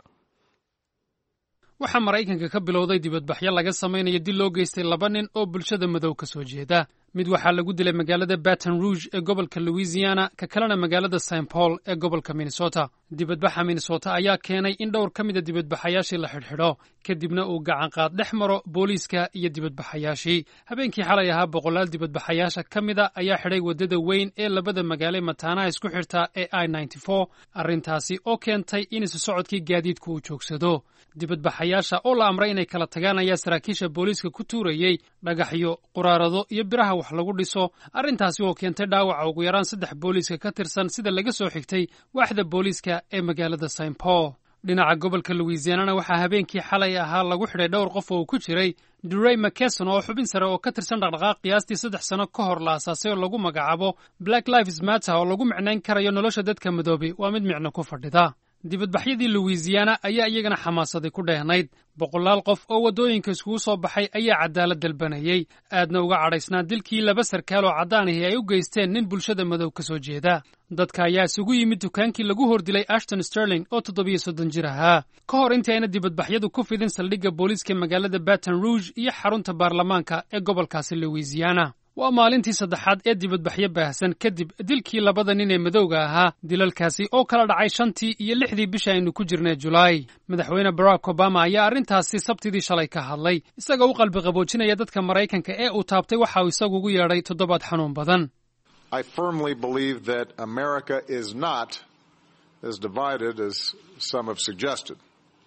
waxaa maraykanka ka bilowday dibadbaxyo laga samaynayo dil loo geystay laba nin oo bulshada madow ka soo jeeda. mid waxaa lagu dilay magaalada Baton Rouge ee gobolka Louisiana, ka kalena magaalada Saint Paul ee gobolka Minnesota. dibadbaxa Minnesota ayaa keenay in dhowr ka mid a dibadbaxayaashii la xidhxidho, kadibna uu gacan qaad dhex maro booliiska iyo dibadbaxayaashii. habeenkii xalay ahaa boqolaal dibadbaxayaasha ka mid a ayaa xidhay waddada weyn ee labada magaalo mataanaha isku xirta ee I ninety-four, arrintaasi oo keentay in isu socodkii gaadiidku uu joogsado. dibadbaxayaasha oo la amray inay kala tagaan ayaa saraakiisha booliiska ku tuurayey dhagaxyo, quraarado iyo biraha wax lagu dhiso, arrintaasi oo keentay dhaawaca ugu yaraan saddex booliiska ka tirsan sida laga soo xigtay waaxda booliiska ee magaalada Saint Paul. dhinaca gobolka Louisiana waxaa habeenkii xalay ahaa lagu xidhay dhowr qof oo ku jiray Duray McKesson oo xubin sare oo ka tirsan dhaqdhaqaaq qiyaastii saddex sano ka hor la aasaasay oo lagu magacaabo Black Lives Matter oo lagu micnayn karayo nolosha dadka madoobi waa mid micno ku fadhida. dibadbaxyadii Louisiana ayaa iyagana xamaasaday ku dheehnayd. boqolaal qof oo waddooyinka iskugu soo baxay ayaa cadaalad dalbanayay, aadna uga cadhaysnaa dilkii laba sarkaal oo caddaan ahi ay u geysteen nin bulshada madow ka soo jeeda. dadka ayaa isugu yimid dukaankii lagu hordilay Ashton Sterling oo toddobiyo soddon jir ahaa, ka hor intii ayna dibadbaxyadu ku fidin saldhigga booliiska magaalada Baton Rouge iyo xarunta baarlamaanka ee gobolkaasi Louisiana. waa maalintii saddexaad ee dibadbaxyo baahsan kadib dilkii labada nin ee madowga ahaa, dilalkaasi oo kala dhacay shantii iyo lixdii bisha aynu ku jirnay Julaay. madaxweyne Barack Obama ayaa arrintaasi sabtidii shalay ka hadlay, isagoo u qalbi qaboojinaya dadka Maraykanka ee uu taabtay waxa uu isagu ugu yeedhay toddobaad xanuun badan. I firmly believe that America is not as divided as some have suggested.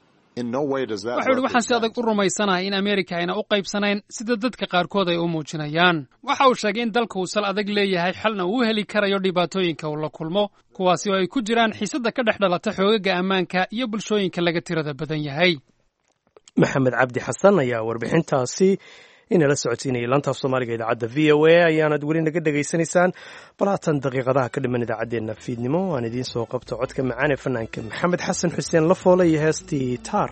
wuxuu waxaan si adag u rumaysanahay in Ameerika ayna u qaybsanayn sida dadka qaarkood ay u muujinayaan. waxa uu sheegay in dalka uu sal adag leeyahay xalna uu heli karayo dhibaatooyinka uu la kulmo, kuwaasi oo ay ku jiraan xiisadda ka dhex dhalata xoogaga ammaanka iyo bulshooyinka laga tirada badan yahay. maxamed cabdi xasan ayaa warbixintaasi inala socodsiinayay laanta af Soomaaliga idaacadda V O A ayaanad weli naga dhegaysanaysaan. bal haatan daqiiqadaha ka dhiman idaacaddeenna fiidnimo aan idiin soo qabto codka macaan ee fanaanka maxamed xasan xuseen Lafoole iyo heestii Taar.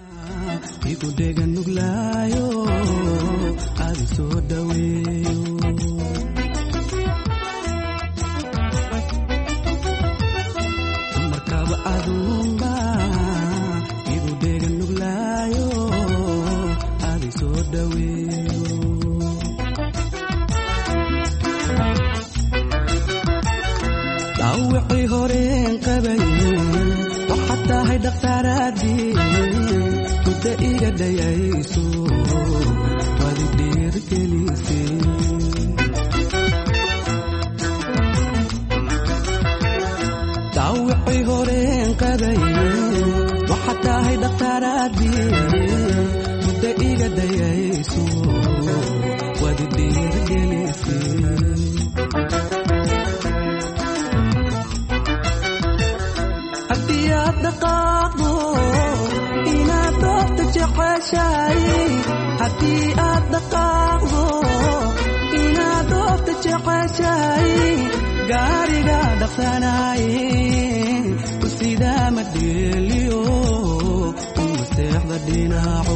dhawicii horeen qabayeen waxaad tahay dhaqtaaraadii muddo iga dhayayso waad dhiirgelisay. dhawicii horeen qabayeen waxaad tahay dhaqtaaraadii muddo iga dhayayso waad dhiirgelisay. dhaqaaqdo inaad doorta jeceshahay haddii aad dhaqaaqdo inaad doorta jeceshahay gaariga dhaqsanaaye sidaa ma dheeliyo uma seexda dhinaco.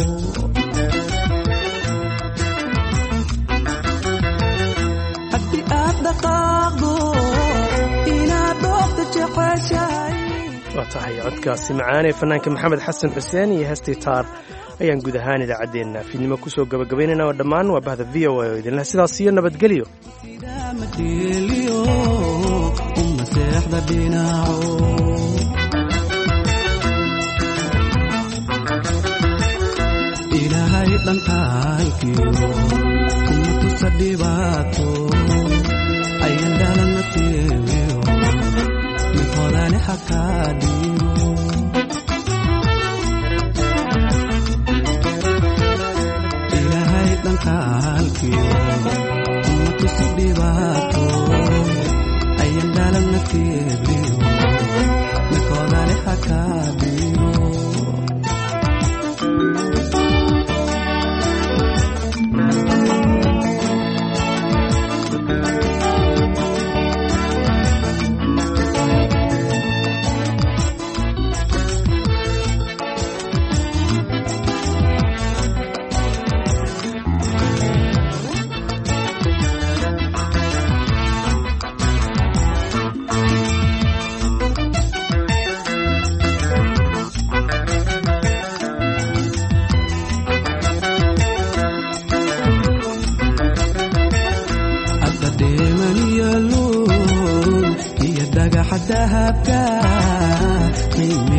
haddii aad dhaqaaqdo inaad doorta jeceshahay. waa tahay codkaasi macaan ee fanaanka maxamed xasan xuseen iyo heestii Taar ayaan guud ahaan idaacaddeenna fiidnimo ku soo gabagabaynayna oo dhammaan waa bahda V O A oo idinleh sidaas iyo nabadgelyo. ilaahay dhankaalkiyo kuma tusa dhibaato ayan dhalana siiyo mid hodane hakaadhiyo. ilaahay dhankaalkiyo kuma tusa dhibaato ayan dhalana siiyo mid hodane hakaadhiyo. qiime